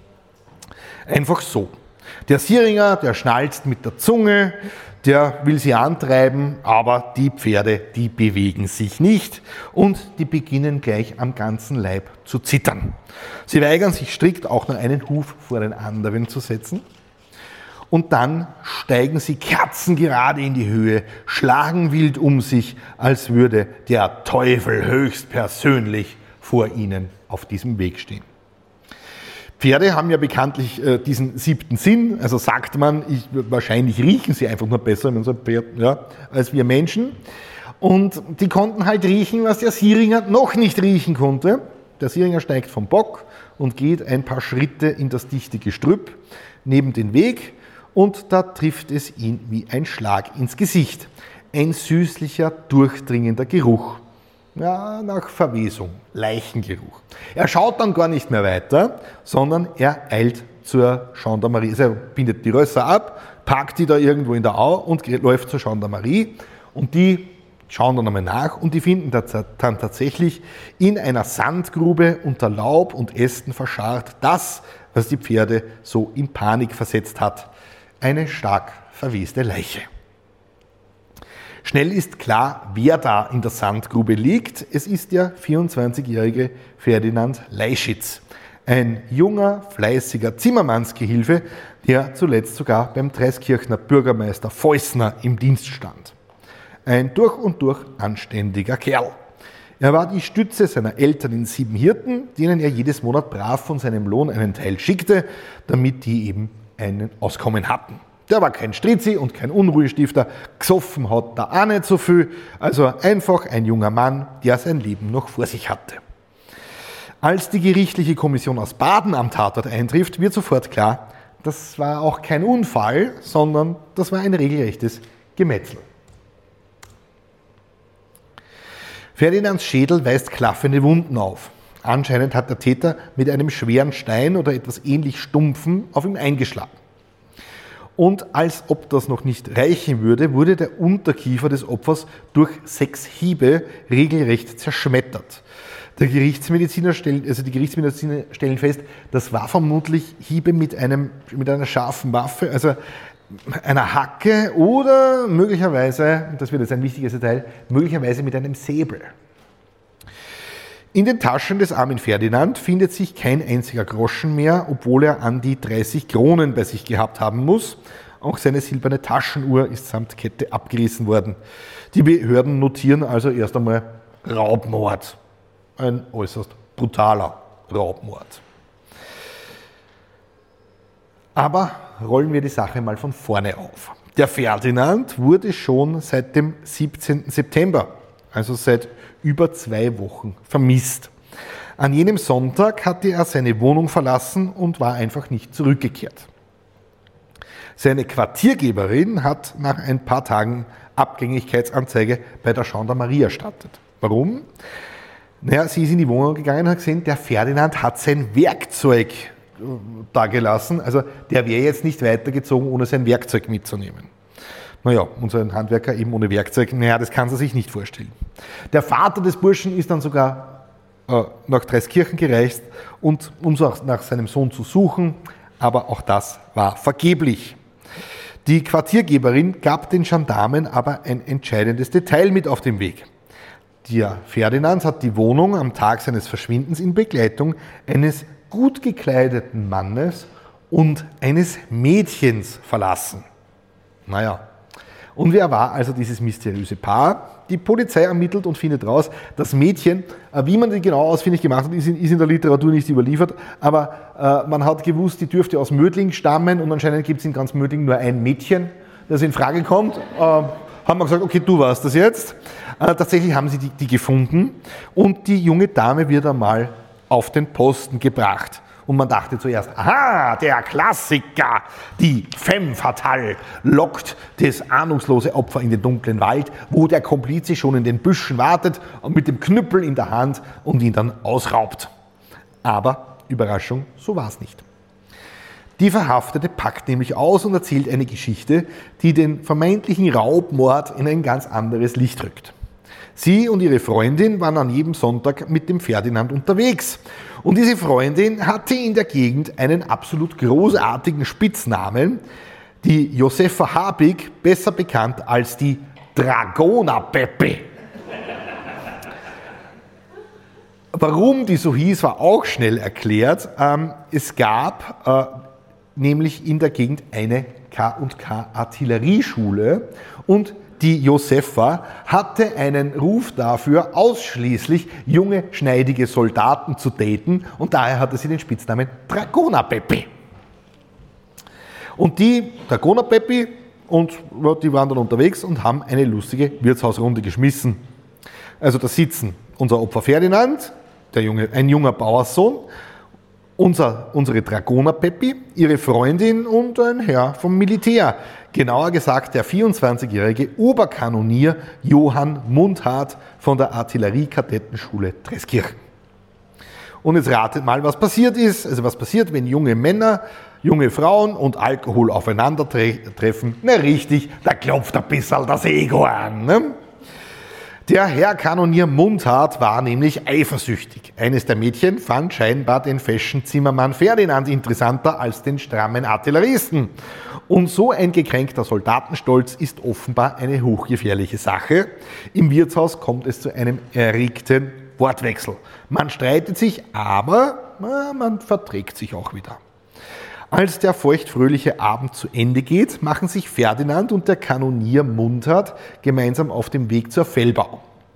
Einfach so. Der Sieringer, der schnalzt mit der Zunge, der will sie antreiben, aber die Pferde, die bewegen sich nicht und die beginnen gleich am ganzen Leib zu zittern. Sie weigern sich strikt auch noch einen Huf vor den anderen zu setzen und dann steigen sie kerzengerade in die Höhe, schlagen wild um sich, als würde der Teufel höchstpersönlich vor ihnen auf diesem Weg stehen. Pferde haben ja bekanntlich diesen 7. Sinn, also sagt man, wahrscheinlich riechen sie einfach nur besser, wenn so ein Pferd, als wir Menschen. Und die konnten halt riechen, was der Sieringer noch nicht riechen konnte. Der Sieringer steigt vom Bock und geht ein paar Schritte in das dichte Gestrüpp neben den Weg und da trifft es ihn wie ein Schlag ins Gesicht. Ein süßlicher, durchdringender Geruch. Ja, nach Verwesung, Leichengeruch. Er schaut dann gar nicht mehr weiter, sondern er eilt zur Gendarmerie. Also er bindet die Rösser ab, packt die da irgendwo in der Au und läuft zur Gendarmerie. Und die schauen dann einmal nach und die finden dann tatsächlich in einer Sandgrube unter Laub und Ästen verscharrt das, was die Pferde so in Panik versetzt hat. Eine stark verweste Leiche. Schnell ist klar, wer da in der Sandgrube liegt. Es ist der 24-jährige Ferdinand Leischitz, ein junger, fleißiger Zimmermannsgehilfe, der zuletzt sogar beim Dreiskirchner Bürgermeister Feußner im Dienst stand. Ein durch und durch anständiger Kerl. Er war die Stütze seiner Eltern in Siebenhirten, denen er jedes Monat brav von seinem Lohn einen Teil schickte, damit die eben ein Auskommen hatten. Der war kein Stritzi und kein Unruhestifter, gesoffen hat da auch nicht so viel, also einfach ein junger Mann, der sein Leben noch vor sich hatte. Als die gerichtliche Kommission aus Baden am Tatort eintrifft, wird sofort klar, das war auch kein Unfall, sondern das war ein regelrechtes Gemetzel. Ferdinands Schädel weist klaffende Wunden auf. Anscheinend hat der Täter mit einem schweren Stein oder etwas ähnlich Stumpfen auf ihn eingeschlagen. Und als ob das noch nicht reichen würde, wurde der Unterkiefer des Opfers durch 6 Hiebe regelrecht zerschmettert. Die Gerichtsmediziner stellen fest, das war vermutlich Hiebe mit einer scharfen Waffe, also einer Hacke oder möglicherweise, das wird jetzt ein wichtiges Detail, möglicherweise mit einem Säbel. In den Taschen des armen Ferdinand findet sich kein einziger Groschen mehr, obwohl er an die 30 Kronen bei sich gehabt haben muss. Auch seine silberne Taschenuhr ist samt Kette abgerissen worden. Die Behörden notieren also erst einmal Raubmord. Ein äußerst brutaler Raubmord. Aber rollen wir die Sache mal von vorne auf. Der Ferdinand wurde schon seit dem 17. September, also seit über 2 Wochen, vermisst. An jenem Sonntag hatte er seine Wohnung verlassen und war einfach nicht zurückgekehrt. Seine Quartiergeberin hat nach ein paar Tagen Abgängigkeitsanzeige bei der Gendarmerie erstattet. Warum? Naja, sie ist in die Wohnung gegangen und hat gesehen, der Ferdinand hat sein Werkzeug dagelassen. Also der wäre jetzt nicht weitergezogen, ohne sein Werkzeug mitzunehmen. Naja, unser Handwerker eben ohne Werkzeug, naja, das kann sie sich nicht vorstellen. Der Vater des Burschen ist dann sogar nach Dreiskirchen gereist, um nach seinem Sohn zu suchen, aber auch das war vergeblich. Die Quartiergeberin gab den Gendarmen aber ein entscheidendes Detail mit auf den Weg. Der Ferdinand hat die Wohnung am Tag seines Verschwindens in Begleitung eines gut gekleideten Mannes und eines Mädchens verlassen. Naja, und wer war also dieses mysteriöse Paar? Die Polizei ermittelt und findet raus, das Mädchen, wie man die genau ausfindig gemacht hat, ist in der Literatur nicht überliefert, aber man hat gewusst, die dürfte aus Mödling stammen und anscheinend gibt es in ganz Mödling nur ein Mädchen, das in Frage kommt. Haben wir gesagt, okay, du warst das jetzt. Tatsächlich haben sie die gefunden und die junge Dame wird einmal auf den Posten gebracht. Und man dachte zuerst, aha, der Klassiker, die femme fatale lockt das ahnungslose Opfer in den dunklen Wald, wo der Komplize schon in den Büschen wartet und mit dem Knüppel in der Hand und ihn dann ausraubt. Aber, Überraschung, so war es nicht. Die Verhaftete packt nämlich aus und erzählt eine Geschichte, die den vermeintlichen Raubmord in ein ganz anderes Licht rückt. Sie und ihre Freundin waren an jedem Sonntag mit dem Ferdinand unterwegs. Und diese Freundin hatte in der Gegend einen absolut großartigen Spitznamen, die Josefa Habig, besser bekannt als die Dragoner-Peppi. Warum die so hieß, war auch schnell erklärt. Es gab nämlich in der Gegend eine K&K Artillerieschule und die Josefa hatte einen Ruf dafür, ausschließlich junge, schneidige Soldaten zu daten und daher hatte sie den Spitznamen Dragoner-Peppi. Und die Dragoner-Peppi, die waren dann unterwegs und haben eine lustige Wirtshausrunde geschmissen. Also da sitzen unser Opfer Ferdinand, ein junger Bauerssohn, unsere Dragoner-Peppi, ihre Freundin und ein Herr vom Militär. Genauer gesagt der 24-jährige Oberkanonier Johann Mundhardt von der Artilleriekadettenschule Dreiskirchen. Und jetzt ratet mal, was passiert ist. Also was passiert, wenn junge Männer, junge Frauen und Alkohol aufeinandertreffen? Na richtig, da klopft ein bisschen das Ego an. Ne? Der Herr Kanonier Mundhardt war nämlich eifersüchtig. Eines der Mädchen fand scheinbar den Fashion-Zimmermann Ferdinand interessanter als den strammen Artilleristen. Und so ein gekränkter Soldatenstolz ist offenbar eine hochgefährliche Sache. Im Wirtshaus kommt es zu einem erregten Wortwechsel. Man streitet sich, aber man verträgt sich auch wieder. Als der feuchtfröhliche Abend zu Ende geht, machen sich Ferdinand und der Kanonier Mundhardt gemeinsam auf den Weg zur Fellbau.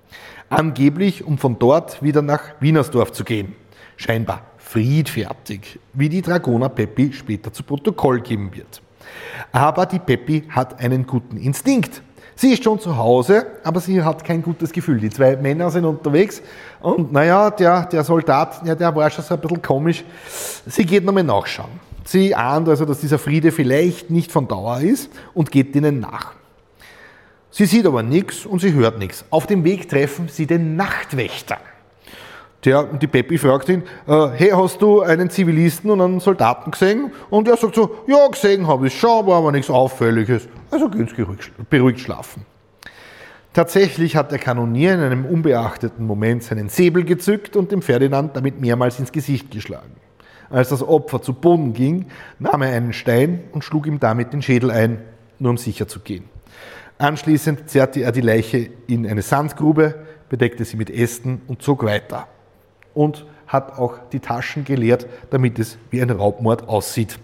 Angeblich, um von dort wieder nach Wienersdorf zu gehen. Scheinbar friedfertig, wie die Dragoner Peppi später zu Protokoll geben wird. Aber die Peppi hat einen guten Instinkt. Sie ist schon zu Hause, aber sie hat kein gutes Gefühl. Die zwei Männer sind unterwegs und naja, der Soldat, ja, der war schon so ein bisschen komisch. Sie geht nochmal nachschauen. Sie ahnt also, dass dieser Friede vielleicht nicht von Dauer ist und geht ihnen nach. Sie sieht aber nichts und sie hört nichts. Auf dem Weg treffen sie den Nachtwächter. Die Peppi fragt ihn, hey, hast du einen Zivilisten und einen Soldaten gesehen? Und er sagt so, ja, gesehen habe ich schon, war aber nichts Auffälliges. Also gehen Sie beruhigt schlafen. Tatsächlich hat der Kanonier in einem unbeachteten Moment seinen Säbel gezückt und dem Ferdinand damit mehrmals ins Gesicht geschlagen. Als das Opfer zu Boden ging, nahm er einen Stein und schlug ihm damit den Schädel ein, nur um sicher zu gehen. Anschließend zerrte er die Leiche in eine Sandgrube, bedeckte sie mit Ästen und zog weiter. Und hat auch die Taschen geleert, damit es wie ein Raubmord aussieht.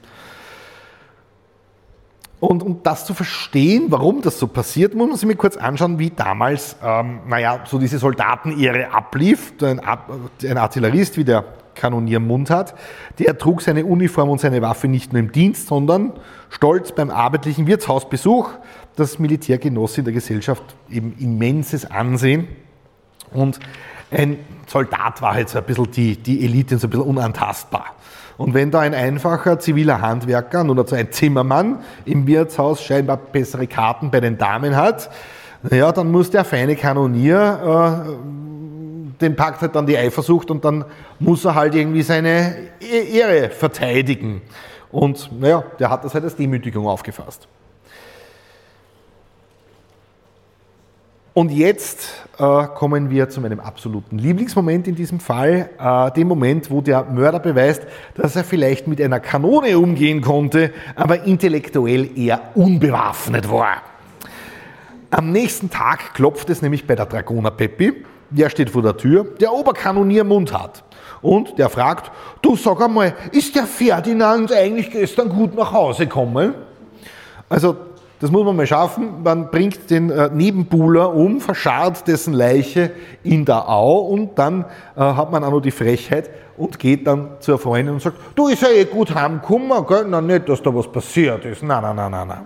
Und um das zu verstehen, warum das so passiert, muss man sich mal kurz anschauen, wie damals so diese Soldatenehre ablief. Ein Artillerist wie der Kanonier Mundhard, der trug seine Uniform und seine Waffe nicht nur im Dienst, sondern stolz beim abendlichen Wirtshausbesuch. Das Militär genoss in der Gesellschaft eben immenses Ansehen. Und ein Soldat war halt so ein bisschen die Elite, so ein bisschen unantastbar. Und wenn da ein einfacher ziviler Handwerker oder so ein Zimmermann im Wirtshaus scheinbar bessere Karten bei den Damen hat, ja, dann muss der feine Kanonier, den packt halt dann die Eifersucht und dann muss er halt irgendwie seine Ehre verteidigen. Und naja, der hat das halt als Demütigung aufgefasst. Und jetzt kommen wir zu meinem absoluten Lieblingsmoment in diesem Fall, dem Moment, wo der Mörder beweist, dass er vielleicht mit einer Kanone umgehen konnte, aber intellektuell eher unbewaffnet war. Am nächsten Tag klopft es nämlich bei der Dragoner Peppi, der steht vor der Tür, der Oberkanonier Mundhard. Und der fragt, du sag einmal, ist der Ferdinand eigentlich gestern gut nach Hause gekommen? Also, das muss man mal schaffen. Man bringt den Nebenbuhler um, verscharrt dessen Leiche in der Au und dann hat man auch noch die Frechheit und geht dann zur Freundin und sagt, du, ist ja eh gut heimgekommen, gell? Na, nicht, dass da was passiert ist. Nein.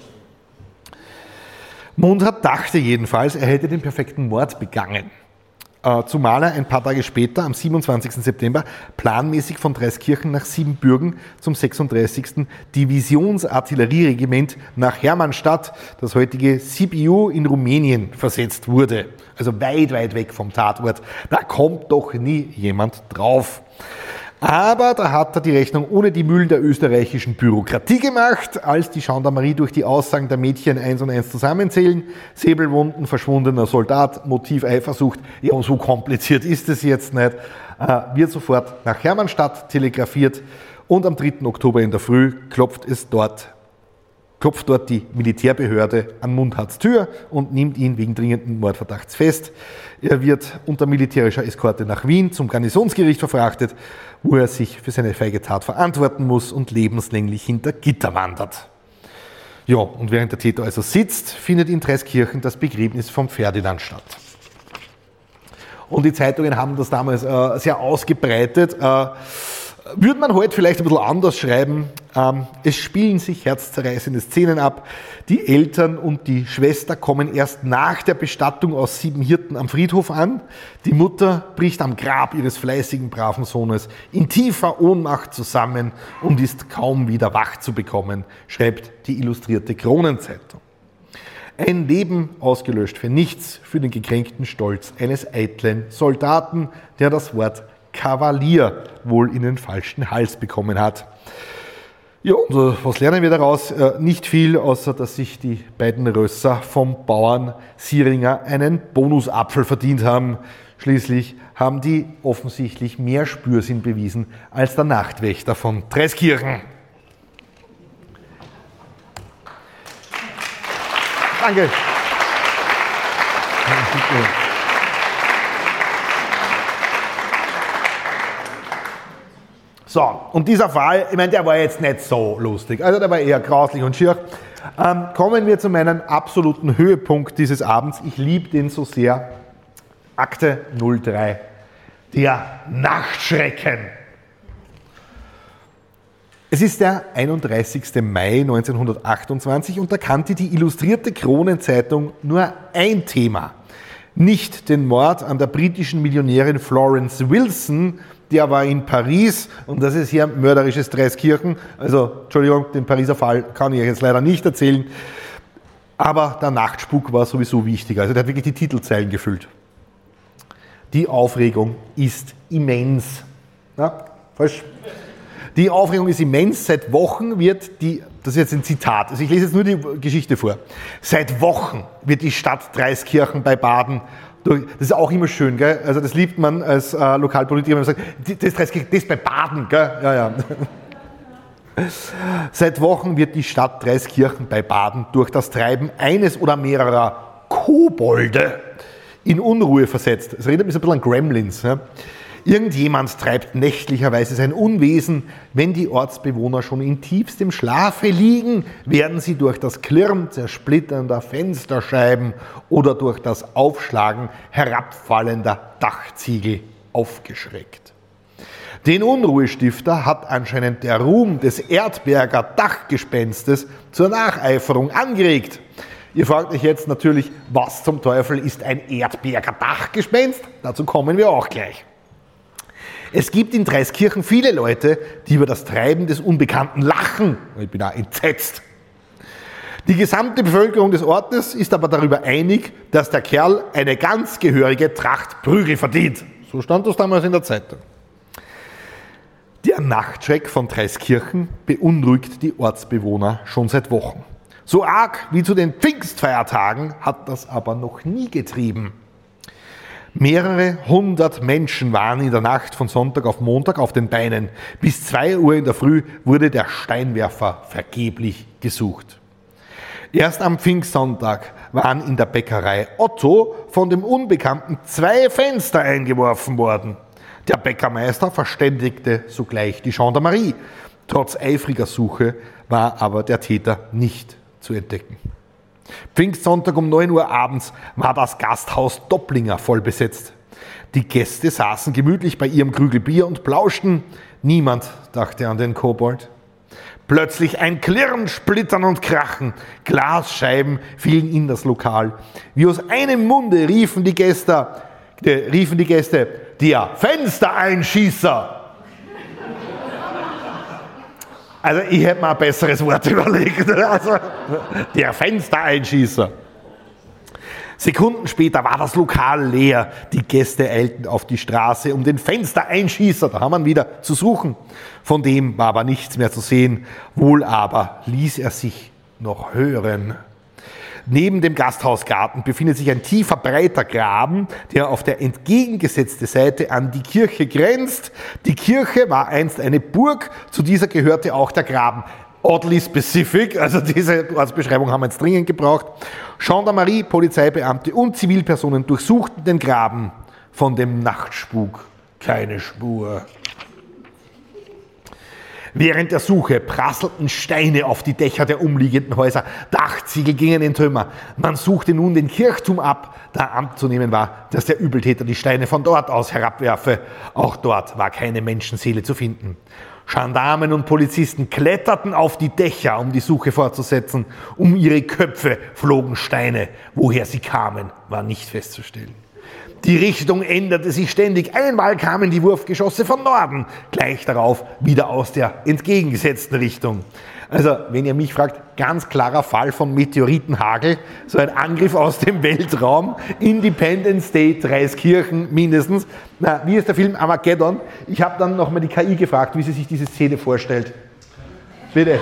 Mundhard dachte jedenfalls, er hätte den perfekten Mord begangen. Zumal er ein paar Tage später, am 27. September, planmäßig von Dreiskirchen nach Siebenbürgen zum 36. Divisionsartillerieregiment nach Hermannstadt, das heutige Sibiu in Rumänien, versetzt wurde. Also weit, weit weg vom Tatort. Da kommt doch nie jemand drauf. Aber da hat er die Rechnung ohne die Mühlen der österreichischen Bürokratie gemacht, als die Gendarmerie durch die Aussagen der Mädchen 1 und 1 zusammenzählen. Säbelwunden, verschwundener Soldat, Motiv Eifersucht. Ja, so kompliziert ist es jetzt nicht. Wird sofort nach Hermannstadt telegrafiert und am 3. Oktober in der Früh klopft dort die Militärbehörde an Mundhards Tür und nimmt ihn wegen dringenden Mordverdachts fest. Er wird unter militärischer Eskorte nach Wien zum Garnisonsgericht verfrachtet, wo er sich für seine feige Tat verantworten muss und lebenslänglich hinter Gitter wandert. Ja, und während der Täter also sitzt, findet in Dreiskirchen das Begräbnis von Ferdinand statt. Und die Zeitungen haben das damals sehr ausgebreitet. Würde man heute vielleicht ein bisschen anders schreiben. Es spielen sich herzzerreißende Szenen ab. Die Eltern und die Schwester kommen erst nach der Bestattung aus Siebenhirten am Friedhof an. Die Mutter bricht am Grab ihres fleißigen, braven Sohnes in tiefer Ohnmacht zusammen und ist kaum wieder wach zu bekommen, schreibt die Illustrierte Kronenzeitung. Ein Leben ausgelöscht für nichts, für den gekränkten Stolz eines eitlen Soldaten, der das Wort Kavalier wohl in den falschen Hals bekommen hat. Ja, und was lernen wir daraus? Nicht viel, außer dass sich die beiden Rösser vom Bauern Sieringer einen Bonusapfel verdient haben. Schließlich haben die offensichtlich mehr Spürsinn bewiesen als der Nachtwächter von Dreiskirchen. Danke. So, und dieser Fall, ich meine, der war jetzt nicht so lustig, also der war eher grauslich und schier. Kommen wir zu meinem absoluten Höhepunkt dieses Abends. Ich liebe den so sehr. Akte 03. Der Nachtschrecken. Es ist der 31. Mai 1928 und da kannte die Illustrierte Kronenzeitung nur ein Thema. Nicht den Mord an der britischen Millionärin Florence Wilson, der war in Paris und das ist hier mörderisches Dreiskirchen. Also, Entschuldigung, den Pariser Fall kann ich euch jetzt leider nicht erzählen. Aber der Nachtspuk war sowieso wichtiger. Also der hat wirklich die Titelzeilen gefüllt. Die Aufregung ist immens. Ja, falsch. Die Aufregung ist immens. Seit Wochen wird das ist jetzt ein Zitat, also ich lese jetzt nur die Geschichte vor. Seit Wochen wird die Stadt Dreiskirchen bei Baden das ist auch immer schön, gell? Also das liebt man als Lokalpolitiker, wenn man sagt, das ist bei Baden, gell? Ja. Seit Wochen wird die Stadt Dreiskirchen bei Baden durch das Treiben eines oder mehrerer Kobolde in Unruhe versetzt. Es erinnert mich so ein bisschen an Gremlins. Ja? Irgendjemand treibt nächtlicherweise sein Unwesen. Wenn die Ortsbewohner schon in tiefstem Schlafe liegen, werden sie durch das Klirren zersplitternder Fensterscheiben oder durch das Aufschlagen herabfallender Dachziegel aufgeschreckt. Den Unruhestifter hat anscheinend der Ruhm des Erdberger Dachgespenstes zur Nacheiferung angeregt. Ihr fragt euch jetzt natürlich, was zum Teufel ist ein Erdberger Dachgespenst? Dazu kommen wir auch gleich. Es gibt in Dreiskirchen viele Leute, die über das Treiben des Unbekannten lachen. Ich bin auch entsetzt. Die gesamte Bevölkerung des Ortes ist aber darüber einig, dass der Kerl eine ganz gehörige Tracht Prügel verdient. So stand das damals in der Zeitung. Der Nachtschreck von Dreiskirchen beunruhigt die Ortsbewohner schon seit Wochen. So arg wie zu den Pfingstfeiertagen hat das aber noch nie getrieben. Mehrere hundert Menschen waren in der Nacht von Sonntag auf Montag auf den Beinen. Bis 2 Uhr in der Früh wurde der Steinwerfer vergeblich gesucht. Erst am Pfingstsonntag waren in der Bäckerei Otto von dem Unbekannten 2 Fenster eingeworfen worden. Der Bäckermeister verständigte sogleich die Gendarmerie. Trotz eifriger Suche war aber der Täter nicht zu entdecken. Pfingstsonntag um 9 Uhr abends war das Gasthaus Dopplinger voll besetzt. Die Gäste saßen gemütlich bei ihrem Krügel Bier und plauschten. Niemand dachte an den Kobold. Plötzlich ein Klirren, Splittern und Krachen. Glasscheiben fielen in das Lokal. Wie aus einem Munde riefen die Gäste, der Fenstereinschießer. Also ich hätte mir ein besseres Wort überlegt. Also, der Fenstereinschießer. Sekunden später war das Lokal leer. Die Gäste eilten auf die Straße, um den Fenstereinschießer, da haben wir ihn wieder, zu suchen. Von dem war aber nichts mehr zu sehen. Wohl aber ließ er sich noch hören. Neben dem Gasthausgarten befindet sich ein tiefer, breiter Graben, der auf der entgegengesetzten Seite an die Kirche grenzt. Die Kirche war einst eine Burg, zu dieser gehörte auch der Graben. Oddly specific, also diese Ortsbeschreibung haben wir jetzt dringend gebraucht. Gendarmerie, Polizeibeamte und Zivilpersonen durchsuchten den Graben. Von dem Nachtspuk keine Spur. Während der Suche prasselten Steine auf die Dächer der umliegenden Häuser. Dachziegel gingen in Trümmer. Man suchte nun den Kirchturm ab, da anzunehmen war, dass der Übeltäter die Steine von dort aus herabwerfe. Auch dort war keine Menschenseele zu finden. Gendarmen und Polizisten kletterten auf die Dächer, um die Suche fortzusetzen. Um ihre Köpfe flogen Steine. Woher sie kamen, war nicht festzustellen. Die Richtung änderte sich ständig. Einmal kamen die Wurfgeschosse von Norden, gleich darauf wieder aus der entgegengesetzten Richtung. Also, wenn ihr mich fragt, ganz klarer Fall von Meteoritenhagel, so ein Angriff aus dem Weltraum, Independence Day, Dreiskirchen mindestens. Na, wie ist der Film Armageddon? Ich habe dann nochmal die KI gefragt, wie sie sich diese Szene vorstellt. Bitte.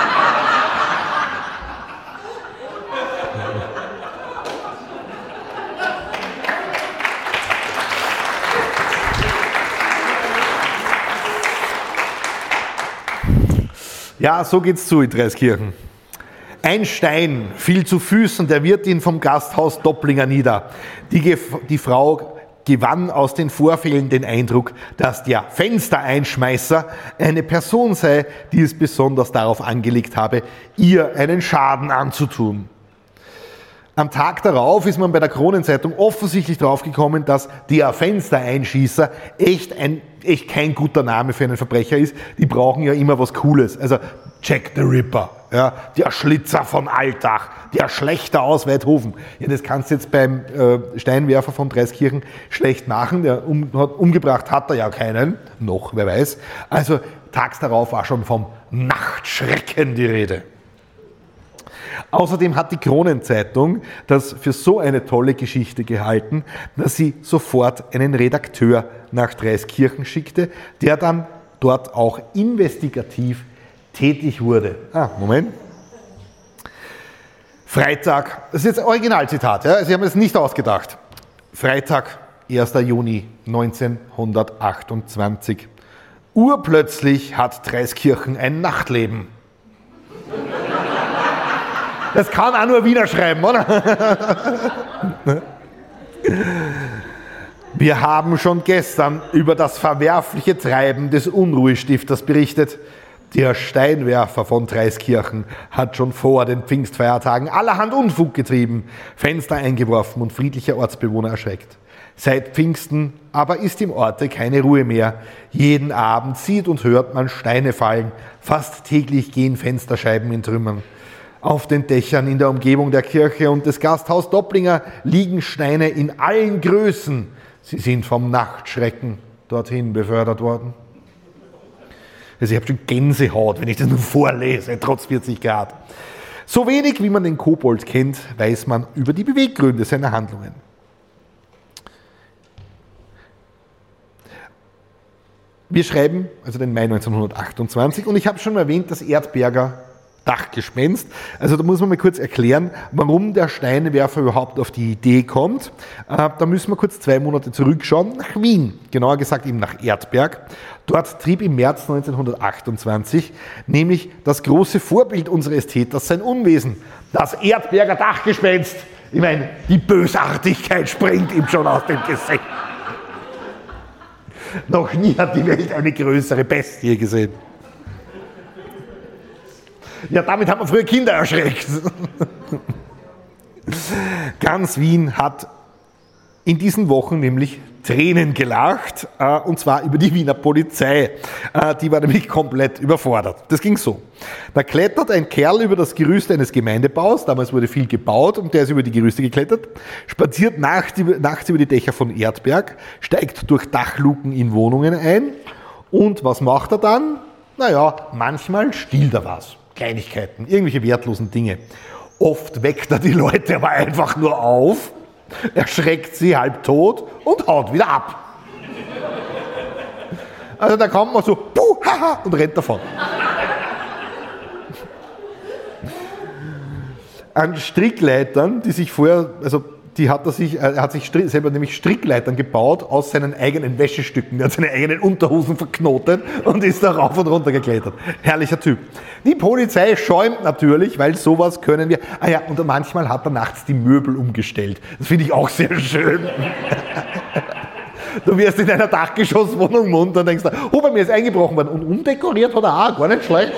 Ja, so geht's zu in Dreiskirchen. Ein Stein fiel zu Füßen der Wirtin vom Gasthaus Dopplinger nieder. Die Frau gewann aus den Vorfällen den Eindruck, dass der Fenstereinschmeißer eine Person sei, die es besonders darauf angelegt habe, ihr einen Schaden anzutun. Am Tag darauf ist man bei der Kronenzeitung offensichtlich draufgekommen, dass der Fenstereinschießer echt kein guter Name für einen Verbrecher ist. Die brauchen ja immer was Cooles. Also Jack the Ripper, ja, der Schlitzer von Altach, der Schlechter aus Weidhofen. Ja, das kannst du jetzt beim Steinwerfer von Dreiskirchen schlecht machen. Umgebracht hat er ja keinen, noch, wer weiß. Also tags darauf war schon vom Nachtschrecken die Rede. Außerdem hat die Kronenzeitung das für so eine tolle Geschichte gehalten, dass sie sofort einen Redakteur nach Dreiskirchen schickte, der dann dort auch investigativ tätig wurde. Moment. Freitag, das ist jetzt ein Originalzitat, ja? Sie haben es nicht ausgedacht. Freitag, 1. Juni 1928. Urplötzlich hat Dreiskirchen ein Nachtleben. Das kann auch nur ein Wiener schreiben, oder? Wir haben schon gestern über das verwerfliche Treiben des Unruhestifters berichtet. Der Steinwerfer von Dreiskirchen hat schon vor den Pfingstfeiertagen allerhand Unfug getrieben, Fenster eingeworfen und friedliche Ortsbewohner erschreckt. Seit Pfingsten aber ist im Orte keine Ruhe mehr. Jeden Abend sieht und hört man Steine fallen. Fast täglich gehen Fensterscheiben in Trümmern. Auf den Dächern in der Umgebung der Kirche und des Gasthaus Dopplinger liegen Steine in allen Größen. Sie sind vom Nachtschrecken dorthin befördert worden. Also ich habe schon Gänsehaut, wenn ich das nur vorlese, trotz 40 Grad. So wenig wie man den Kobold kennt, weiß man über die Beweggründe seiner Handlungen. Wir schreiben also den Mai 1928 und ich habe schon erwähnt, das Erdberger Dachgespenst. Also da muss man mal kurz erklären, warum der Steinwerfer überhaupt auf die Idee kommt. Da müssen wir kurz 2 Monate zurückschauen, nach Wien, genauer gesagt eben nach Erdberg. Dort trieb im März 1928 nämlich das große Vorbild unseres Täters sein Unwesen, das Erdberger Dachgespenst. Ich meine, die Bösartigkeit springt ihm schon aus dem Gesicht. Noch nie hat die Welt eine größere Bestie gesehen. Ja, damit hat man früher Kinder erschreckt. Ganz Wien hat in diesen Wochen nämlich Tränen gelacht, und zwar über die Wiener Polizei. Die war nämlich komplett überfordert. Das ging so. Da klettert ein Kerl über das Gerüst eines Gemeindebaus, damals wurde viel gebaut und der ist über die Gerüste geklettert, spaziert nachts über die Dächer von Erdberg, steigt durch Dachluken in Wohnungen ein und was macht er dann? Naja, manchmal stiehlt er was. Kleinigkeiten, irgendwelche wertlosen Dinge. Oft weckt er die Leute aber einfach nur auf, erschreckt sie halb tot und haut wieder ab. Also da kommt man so, puh, haha, und rennt davon. An Strickleitern, die sich vorher, also er hat sich selber nämlich Strickleitern gebaut aus seinen eigenen Wäschestücken. Er hat seine eigenen Unterhosen verknotet und ist da rauf und runter geklettert. Herrlicher Typ. Die Polizei schäumt natürlich, weil sowas können wir. Und manchmal hat er nachts die Möbel umgestellt. Das finde ich auch sehr schön. Du wirst in einer Dachgeschosswohnung munter und denkst, bei mir ist eingebrochen worden. Und umdekoriert hat er auch, gar nicht schlecht.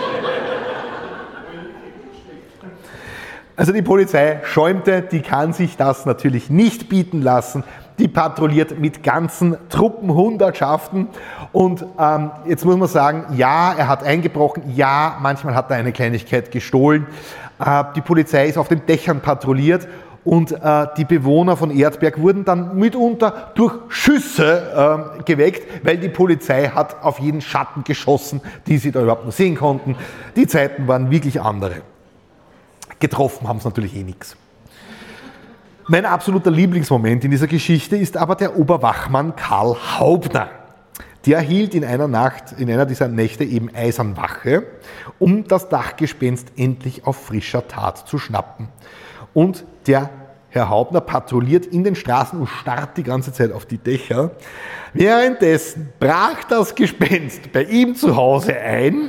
Also die Polizei schäumte, die kann sich das natürlich nicht bieten lassen. Die patrouilliert mit ganzen Truppenhundertschaften. Und jetzt muss man sagen, ja, er hat eingebrochen, ja, manchmal hat er eine Kleinigkeit gestohlen. Die Polizei ist auf den Dächern patrouilliert und die Bewohner von Erdberg wurden dann mitunter durch Schüsse geweckt, weil die Polizei hat auf jeden Schatten geschossen, die sie da überhaupt nur sehen konnten. Die Zeiten waren wirklich andere. Getroffen haben es natürlich nichts. Mein absoluter Lieblingsmoment in dieser Geschichte ist aber der Oberwachmann Karl Haubner. Der hielt in einer dieser Nächte eben eisern Wache, um das Dachgespenst endlich auf frischer Tat zu schnappen. Und der Herr Haubner patrouilliert in den Straßen und starrt die ganze Zeit auf die Dächer. Währenddessen brach das Gespenst bei ihm zu Hause ein,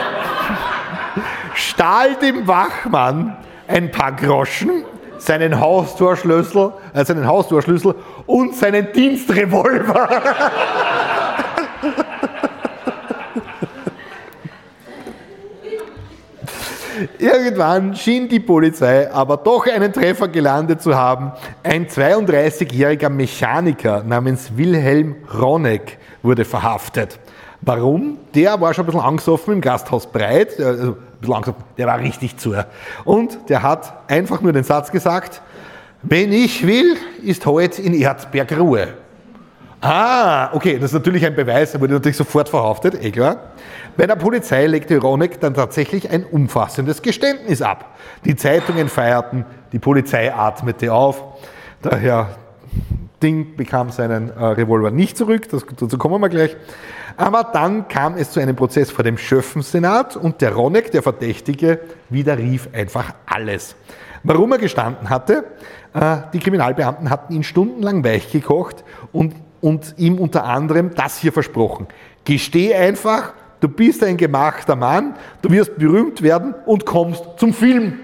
stahl dem Wachmann ein paar Groschen, seinen Haustorschlüssel und seinen Dienstrevolver. Irgendwann schien die Polizei aber doch einen Treffer gelandet zu haben. Ein 32-jähriger Mechaniker namens Wilhelm Roneck wurde verhaftet. Warum? Der war schon ein bisschen angesoffen im Gasthaus Breit, also ein bisschen angesoffen, der war richtig zu. Und der hat einfach nur den Satz gesagt, wenn ich will, ist heute in Erzberg Ruhe. Ah, okay, das ist natürlich ein Beweis, er wurde natürlich sofort verhaftet, klar. Bei der Polizei legte Roneck dann tatsächlich ein umfassendes Geständnis ab. Die Zeitungen feierten, die Polizei atmete auf. Der Herr Ding bekam seinen Revolver nicht zurück, dazu kommen wir gleich. Aber dann kam es zu einem Prozess vor dem Schöffensenat und der Roneck, der Verdächtige, widerrief einfach alles. Warum er gestanden hatte, die Kriminalbeamten hatten ihn stundenlang weichgekocht und ihm unter anderem das hier versprochen. Gesteh einfach, du bist ein gemachter Mann, du wirst berühmt werden und kommst zum Film.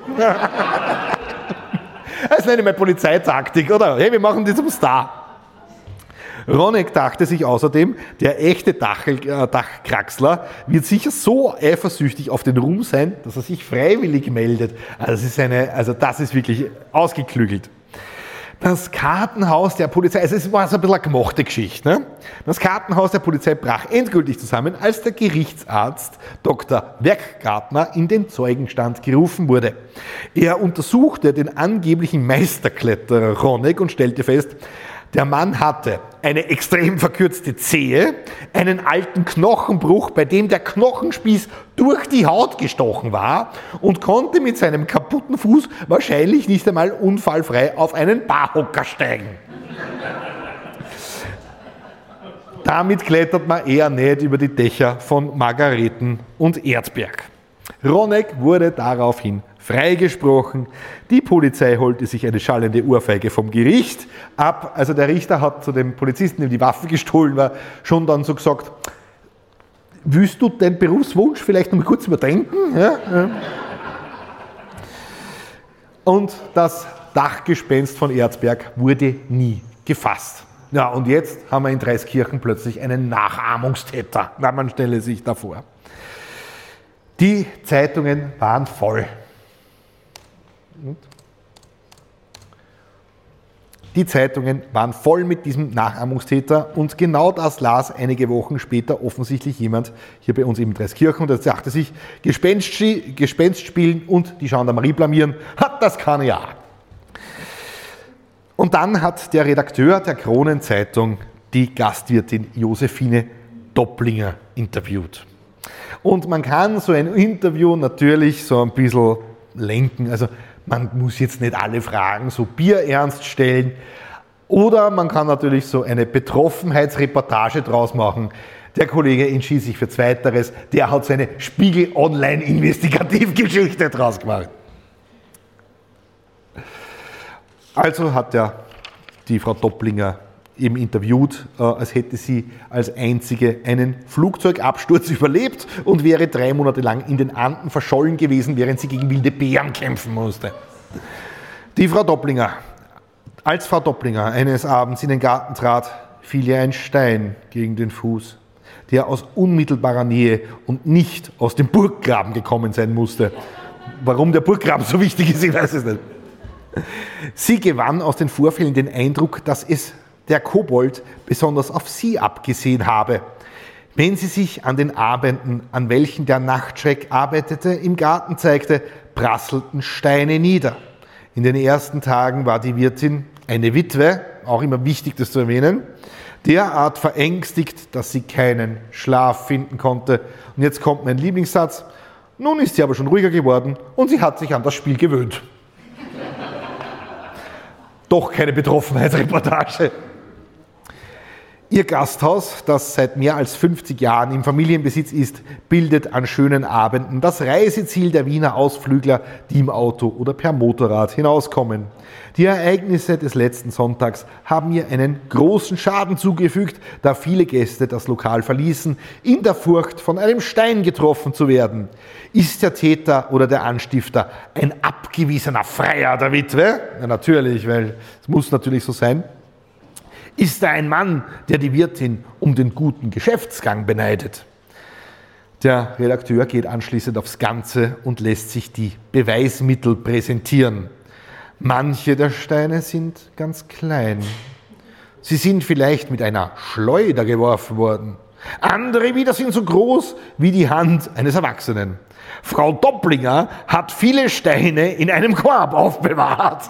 Das nenne ich mal Polizeitaktik, oder? Hey, wir machen die zum Star. Roneck dachte sich außerdem, der echte Dachkraxler wird sicher so eifersüchtig auf den Ruhm sein, dass er sich freiwillig meldet. Also das ist wirklich ausgeklügelt. Das Kartenhaus der Polizei, also es war so ein bisschen eine gemachte Geschichte. Ne? Das Kartenhaus der Polizei brach endgültig zusammen, als der Gerichtsarzt Dr. Werkgartner in den Zeugenstand gerufen wurde. Er untersuchte den angeblichen Meisterkletterer Roneck und stellte fest, der Mann hatte eine extrem verkürzte Zehe, einen alten Knochenbruch, bei dem der Knochenspieß durch die Haut gestochen war und konnte mit seinem kaputten Fuß wahrscheinlich nicht einmal unfallfrei auf einen Barhocker steigen. Damit klettert man eher nicht über die Dächer von Margareten und Erzberg. Roneck wurde daraufhin freigesprochen. Die Polizei holte sich eine schallende Ohrfeige vom Gericht ab. Also der Richter hat zu dem Polizisten, dem die Waffe gestohlen war, schon dann so gesagt, willst du deinen Berufswunsch vielleicht noch mal kurz überdenken? Ja? Und das Dachgespenst von Erzberg wurde nie gefasst. Ja, und jetzt haben wir in Dreiskirchen plötzlich einen Nachahmungstäter. Na, man stelle sich da vor. Die Zeitungen waren voll. Die Zeitungen waren voll mit diesem Nachahmungstäter und genau das las einige Wochen später offensichtlich jemand hier bei uns in Dreiskirchen und er dachte sich, Gespenst spielen und die Gendarmerie blamieren, das kann ja. Und dann hat der Redakteur der Kronenzeitung die Gastwirtin Josephine Dopplinger interviewt. Und man kann so ein Interview natürlich so ein bisschen lenken, also man muss jetzt nicht alle Fragen so bierernst stellen oder man kann natürlich so eine Betroffenheitsreportage draus machen. Der Kollege entschied sich für Zweiteres, der hat so eine Spiegel-Online-Investigativgeschichte draus gemacht. Also hat die Frau Dopplinger eben interviewt, als hätte sie als einzige einen Flugzeugabsturz überlebt und wäre 3 Monate lang in den Anden verschollen gewesen, während sie gegen wilde Bären kämpfen musste. Als Frau Dopplinger eines Abends in den Garten trat, fiel ihr ein Stein gegen den Fuß, der aus unmittelbarer Nähe und nicht aus dem Burggraben gekommen sein musste. Warum der Burggraben so wichtig ist, ich weiß es nicht. Sie gewann aus den Vorfällen den Eindruck, dass es der Kobold besonders auf sie abgesehen habe. Wenn sie sich an den Abenden, an welchen der Nachtschreck arbeitete, im Garten zeigte, prasselten Steine nieder. In den ersten Tagen war die Wirtin, eine Witwe, auch immer wichtig, das zu erwähnen, derart verängstigt, dass sie keinen Schlaf finden konnte. Und jetzt kommt mein Lieblingssatz, nun ist sie aber schon ruhiger geworden und sie hat sich an das Spiel gewöhnt. Doch keine Betroffenheitsreportage. Ihr Gasthaus, das seit mehr als 50 Jahren im Familienbesitz ist, bildet an schönen Abenden das Reiseziel der Wiener Ausflügler, die im Auto oder per Motorrad hinauskommen. Die Ereignisse des letzten Sonntags haben ihr einen großen Schaden zugefügt, da viele Gäste das Lokal verließen, in der Furcht, von einem Stein getroffen zu werden. Ist der Täter oder der Anstifter ein abgewiesener Freier der Witwe? Ja, natürlich, weil es muss natürlich so sein. Ist er ein Mann, der die Wirtin um den guten Geschäftsgang beneidet? Der Redakteur geht anschließend aufs Ganze und lässt sich die Beweismittel präsentieren. Manche der Steine sind ganz klein. Sie sind vielleicht mit einer Schleuder geworfen worden. Andere wieder sind so groß wie die Hand eines Erwachsenen. Frau Dopplinger hat viele Steine in einem Korb aufbewahrt.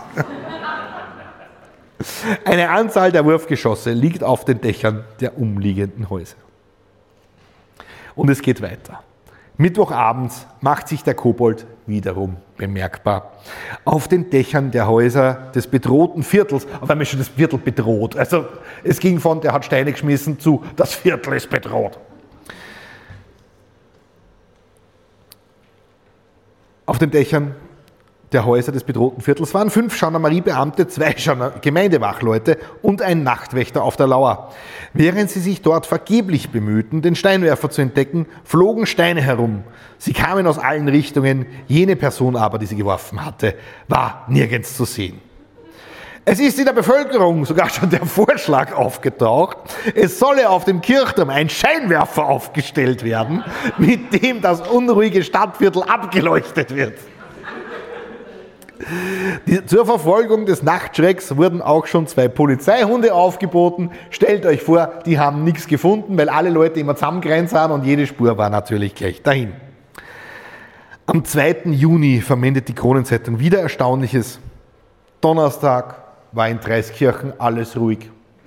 Eine Anzahl der Wurfgeschosse liegt auf den Dächern der umliegenden Häuser. Und es geht weiter. Mittwochabends macht sich der Kobold wiederum bemerkbar. Auf den Dächern der Häuser des bedrohten Viertels, auf einmal ist schon das Viertel bedroht. Also es ging von, der hat Steine geschmissen, zu, das Viertel ist bedroht. Auf den Dächern der Häuser des bedrohten Viertels waren 5 Gendarmeriebeamte, 2 Gemeindewachleute und ein Nachtwächter auf der Lauer. Während sie sich dort vergeblich bemühten, den Steinwerfer zu entdecken, flogen Steine herum. Sie kamen aus allen Richtungen, jene Person aber, die sie geworfen hatte, war nirgends zu sehen. Es ist in der Bevölkerung sogar schon der Vorschlag aufgetaucht, es solle auf dem Kirchturm ein Scheinwerfer aufgestellt werden, mit dem das unruhige Stadtviertel abgeleuchtet wird. Zur Verfolgung des Nachtschrecks wurden auch schon 2 Polizeihunde aufgeboten. Stellt euch vor, die haben nichts gefunden, weil alle Leute immer zusammengerannt sind und jede Spur war natürlich gleich dahin. Am 2. Juni vermeldet die Kronenzeitung wieder Erstaunliches. Donnerstag war in Dreiskirchen alles ruhig.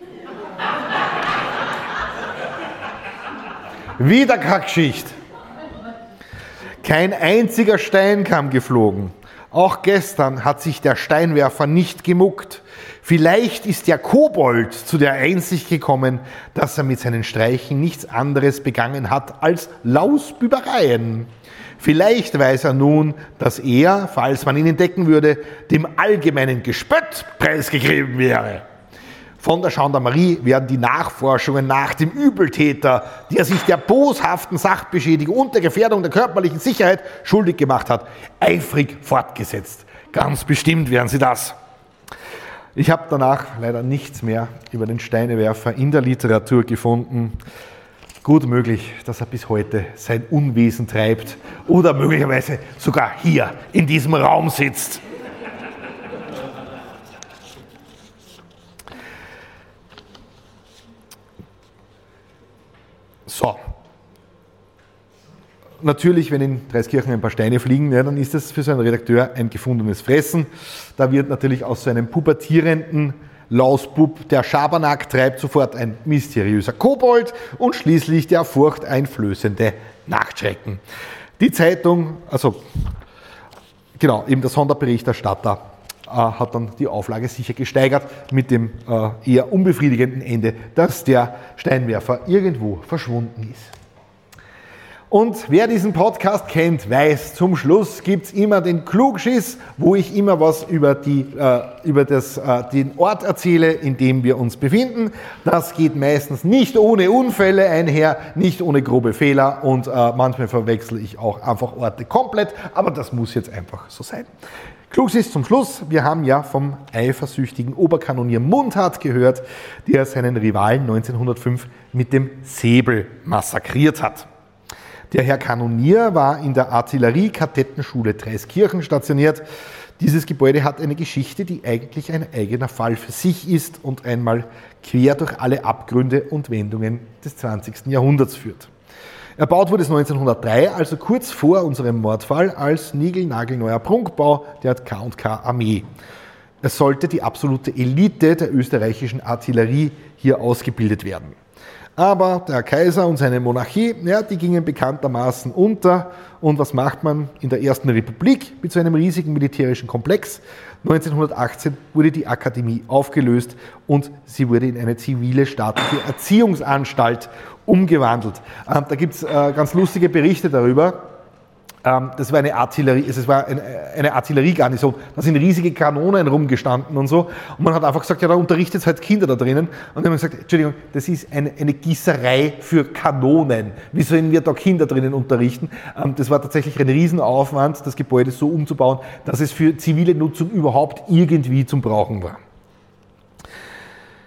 Wieder keine Geschichte. Kein einziger Stein kam geflogen. Auch gestern hat sich der Steinwerfer nicht gemuckt. Vielleicht ist der Kobold zu der Einsicht gekommen, dass er mit seinen Streichen nichts anderes begangen hat als Lausbübereien. Vielleicht weiß er nun, dass er, falls man ihn entdecken würde, dem allgemeinen Gespött preisgegeben wäre. Von der Gendarmerie werden die Nachforschungen nach dem Übeltäter, der sich der boshaften Sachbeschädigung und der Gefährdung der körperlichen Sicherheit schuldig gemacht hat, eifrig fortgesetzt. Ganz bestimmt werden sie das. Ich habe danach leider nichts mehr über den Steinewerfer in der Literatur gefunden. Gut möglich, dass er bis heute sein Unwesen treibt oder möglicherweise sogar hier in diesem Raum sitzt. So, natürlich, wenn in Dreiskirchen ein paar Steine fliegen, ja, dann ist das für so einen Redakteur ein gefundenes Fressen. Da wird natürlich aus so einem pubertierenden Lausbub, der Schabernack treibt, sofort ein mysteriöser Kobold und schließlich der furchteinflößende Nachtschrecken. Die Zeitung, also genau, eben der Sonderberichterstatter, hat dann die Auflage sicher gesteigert mit dem eher unbefriedigenden Ende, dass der Steinwerfer irgendwo verschwunden ist. Und wer diesen Podcast kennt, weiß, zum Schluss gibt es immer den Klugschiss, wo ich immer was über den Ort erzähle, in dem wir uns befinden. Das geht meistens nicht ohne Unfälle einher, nicht ohne grobe Fehler und manchmal verwechsel ich auch einfach Orte komplett, aber das muss jetzt einfach so sein. Klugschiss zum Schluss, wir haben ja vom eifersüchtigen Oberkanonier Mundhardt gehört, der seinen Rivalen 1905 mit dem Säbel massakriert hat. Der Herr Kanonier war in der Artillerie-Kadettenschule Dreiskirchen stationiert. Dieses Gebäude hat eine Geschichte, die eigentlich ein eigener Fall für sich ist und einmal quer durch alle Abgründe und Wendungen des 20. Jahrhunderts führt. Erbaut wurde es 1903, also kurz vor unserem Mordfall, als niegelnagelneuer Prunkbau der K&K Armee. Es sollte die absolute Elite der österreichischen Artillerie hier ausgebildet werden. Aber der Kaiser und seine Monarchie, ja, die gingen bekanntermaßen unter. Und was macht man in der Ersten Republik mit so einem riesigen militärischen Komplex? 1918 wurde die Akademie aufgelöst und sie wurde in eine zivile staatliche Erziehungsanstalt umgewandelt. Da gibt es ganz lustige Berichte darüber. Das war eine Artilleriegarnison. Da sind riesige Kanonen rumgestanden und so. Und man hat einfach gesagt, ja, da unterrichtet halt Kinder da drinnen. Und dann haben wir gesagt, Entschuldigung, das ist eine Gießerei für Kanonen. Wie sollen wir da Kinder drinnen unterrichten? Das war tatsächlich ein Riesenaufwand, das Gebäude so umzubauen, dass es für zivile Nutzung überhaupt irgendwie zum Brauchen war.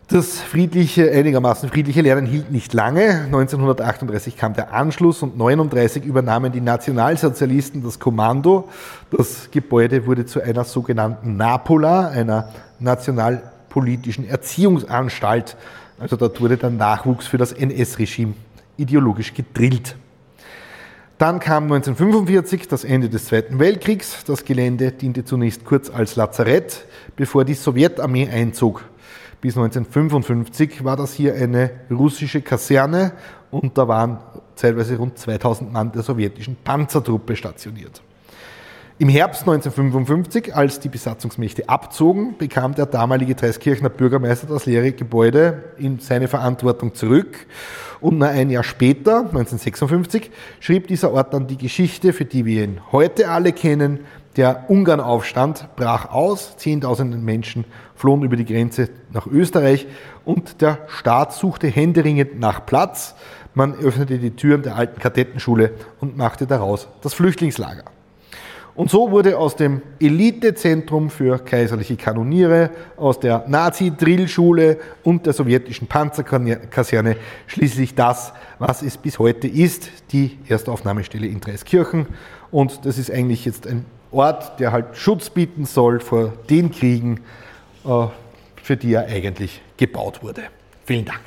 Das einigermaßen friedliche Lernen hielt nicht lange. 1938 kam der Anschluss und 1939 übernahmen die Nationalsozialisten das Kommando. Das Gebäude wurde zu einer sogenannten Napola, einer nationalpolitischen Erziehungsanstalt. Also dort wurde der Nachwuchs für das NS-Regime ideologisch gedrillt. Dann kam 1945 das Ende des Zweiten Weltkriegs. Das Gelände diente zunächst kurz als Lazarett, bevor die Sowjetarmee einzog. Bis 1955 war das hier eine russische Kaserne und da waren zeitweise rund 2000 Mann der sowjetischen Panzertruppe stationiert. Im Herbst 1955, als die Besatzungsmächte abzogen, bekam der damalige Traiskirchner Bürgermeister das leere Gebäude in seine Verantwortung zurück. Und nur ein Jahr später, 1956, schrieb dieser Ort dann die Geschichte, für die wir ihn heute alle kennen. Der Ungarnaufstand brach aus, Zehntausende Menschen flohen über die Grenze nach Österreich und der Staat suchte händeringend nach Platz. Man öffnete die Türen der alten Kadettenschule und machte daraus das Flüchtlingslager. Und so wurde aus dem Elitezentrum für kaiserliche Kanoniere, aus der Nazi-Drillschule und der sowjetischen Panzerkaserne schließlich das, was es bis heute ist, die Erstaufnahmestelle in Traiskirchen. Und das ist eigentlich jetzt ein Ort, der halt Schutz bieten soll vor den Kriegen, für die er eigentlich gebaut wurde. Vielen Dank.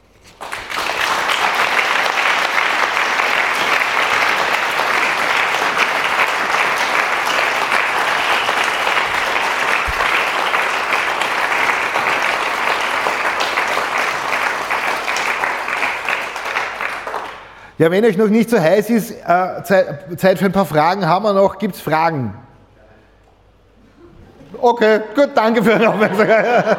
Ja, wenn euch noch nicht so heiß ist, Zeit für ein paar Fragen haben wir noch. Gibt es Fragen? Okay, gut, danke für die Aufmerksamkeit.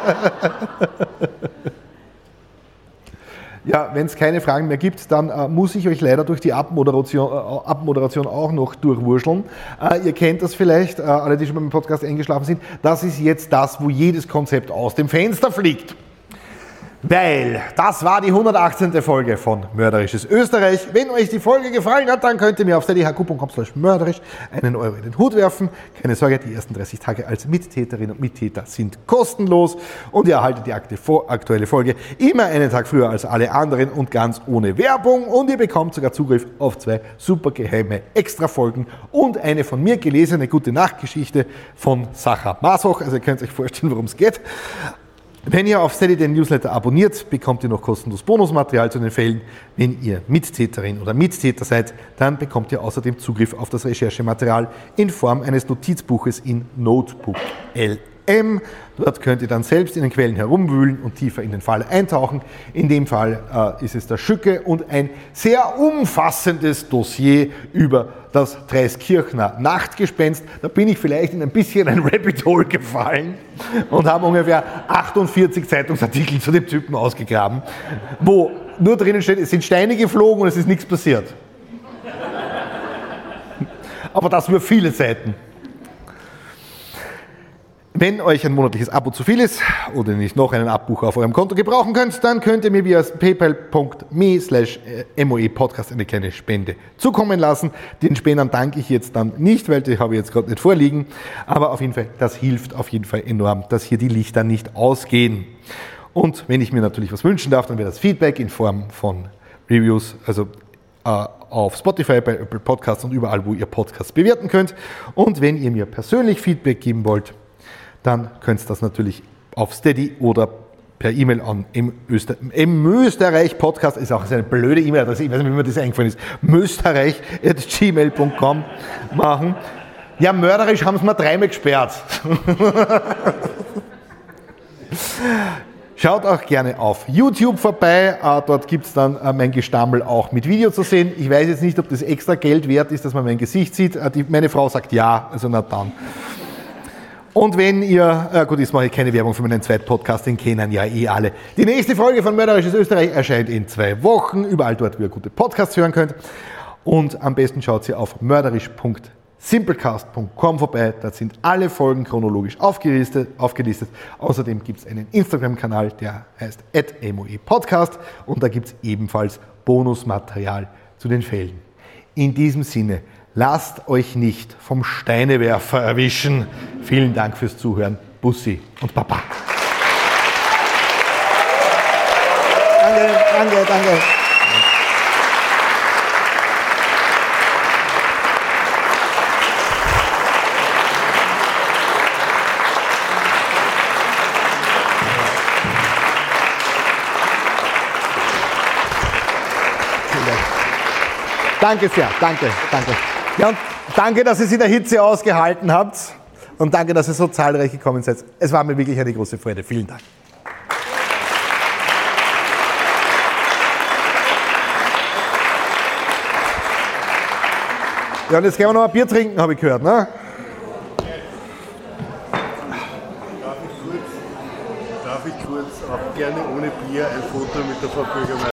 Ja, wenn es keine Fragen mehr gibt, dann muss ich euch leider durch die Abmoderation auch noch durchwurscheln. Ihr kennt das vielleicht, alle, die schon beim Podcast eingeschlafen sind. Das ist jetzt das, wo jedes Konzept aus dem Fenster fliegt. Weil das war die 118. Folge von Mörderisches Österreich. Wenn euch die Folge gefallen hat, dann könnt ihr mir auf steadyhq.com/mörderisch einen Euro in den Hut werfen. Keine Sorge, die ersten 30 Tage als Mittäterin und Mittäter sind kostenlos und ihr erhaltet die aktuelle Folge immer einen Tag früher als alle anderen und ganz ohne Werbung und ihr bekommt sogar Zugriff auf 2 super geheime Extra-Folgen und eine von mir gelesene Gute-Nacht-Geschichte von Sacha Masoch. Also ihr könnt euch vorstellen, worum es geht. Wenn ihr auf Steady den Newsletter abonniert, bekommt ihr noch kostenlos Bonusmaterial zu den Fällen. Wenn ihr Mittäterin oder Mittäter seid, dann bekommt ihr außerdem Zugriff auf das Recherchematerial in Form eines Notizbuches in Notebook LM. Dort könnt ihr dann selbst in den Quellen herumwühlen und tiefer in den Fall eintauchen. In dem Fall ist es der Schücke und ein sehr umfassendes Dossier über das Traiskirchner Nachtgespenst. Da bin ich vielleicht in ein bisschen ein Rabbit Hole gefallen und habe ungefähr 48 Zeitungsartikel zu dem Typen ausgegraben, wo nur drinnen steht, es sind Steine geflogen und es ist nichts passiert. Aber das über viele Seiten. Wenn euch ein monatliches Abo zu viel ist oder nicht noch einen Abbucher auf eurem Konto gebrauchen könnt, dann könnt ihr mir via paypal.me/moe-podcast eine kleine Spende zukommen lassen. Den Spendern danke ich jetzt dann nicht, weil die habe ich jetzt gerade nicht vorliegen. Aber auf jeden Fall, das hilft auf jeden Fall enorm, dass hier die Lichter nicht ausgehen. Und wenn ich mir natürlich was wünschen darf, dann wäre das Feedback in Form von Reviews, also auf Spotify, bei Apple Podcasts und überall, wo ihr Podcasts bewerten könnt. Und wenn ihr mir persönlich Feedback geben wollt, dann könnt ihr das natürlich auf Steady oder per E-Mail an Österreich-Podcast, ist auch eine blöde E-Mail-Adresse, ich weiß nicht, wie mir das eingefallen ist, mösterreich@gmail.com machen. Ja, mörderisch haben sie mir 3-mal gesperrt. Schaut auch gerne auf YouTube vorbei, dort gibt es dann mein Gestammel auch mit Video zu sehen. Ich weiß jetzt nicht, ob das extra Geld wert ist, dass man mein Gesicht sieht. Meine Frau sagt ja, also na dann. Und wenn ihr, gut, jetzt mache ich keine Werbung für meinen zweiten Podcast, den kennen ja eh alle. Die nächste Folge von Mörderisches Österreich erscheint in 2 Wochen, überall dort, wo ihr gute Podcasts hören könnt. Und am besten schaut ihr auf mörderisch.simplecast.com vorbei, da sind alle Folgen chronologisch aufgelistet. Außerdem gibt es einen Instagram-Kanal, der heißt @moepodcast und da gibt es ebenfalls Bonusmaterial zu den Fällen. In diesem Sinne, lasst euch nicht vom Steinewerfer erwischen. Vielen Dank fürs Zuhören. Bussi und Baba. Danke, danke. Danke sehr, danke, danke. Ja, und danke, dass ihr es in der Hitze ausgehalten habt und danke, dass ihr so zahlreich gekommen seid. Es war mir wirklich eine große Freude. Vielen Dank. Ja, und jetzt gehen wir noch ein Bier trinken, habe ich gehört, ne? Darf ich kurz, auch gerne ohne Bier, ein Foto mit der Frau Bürgermeisterin?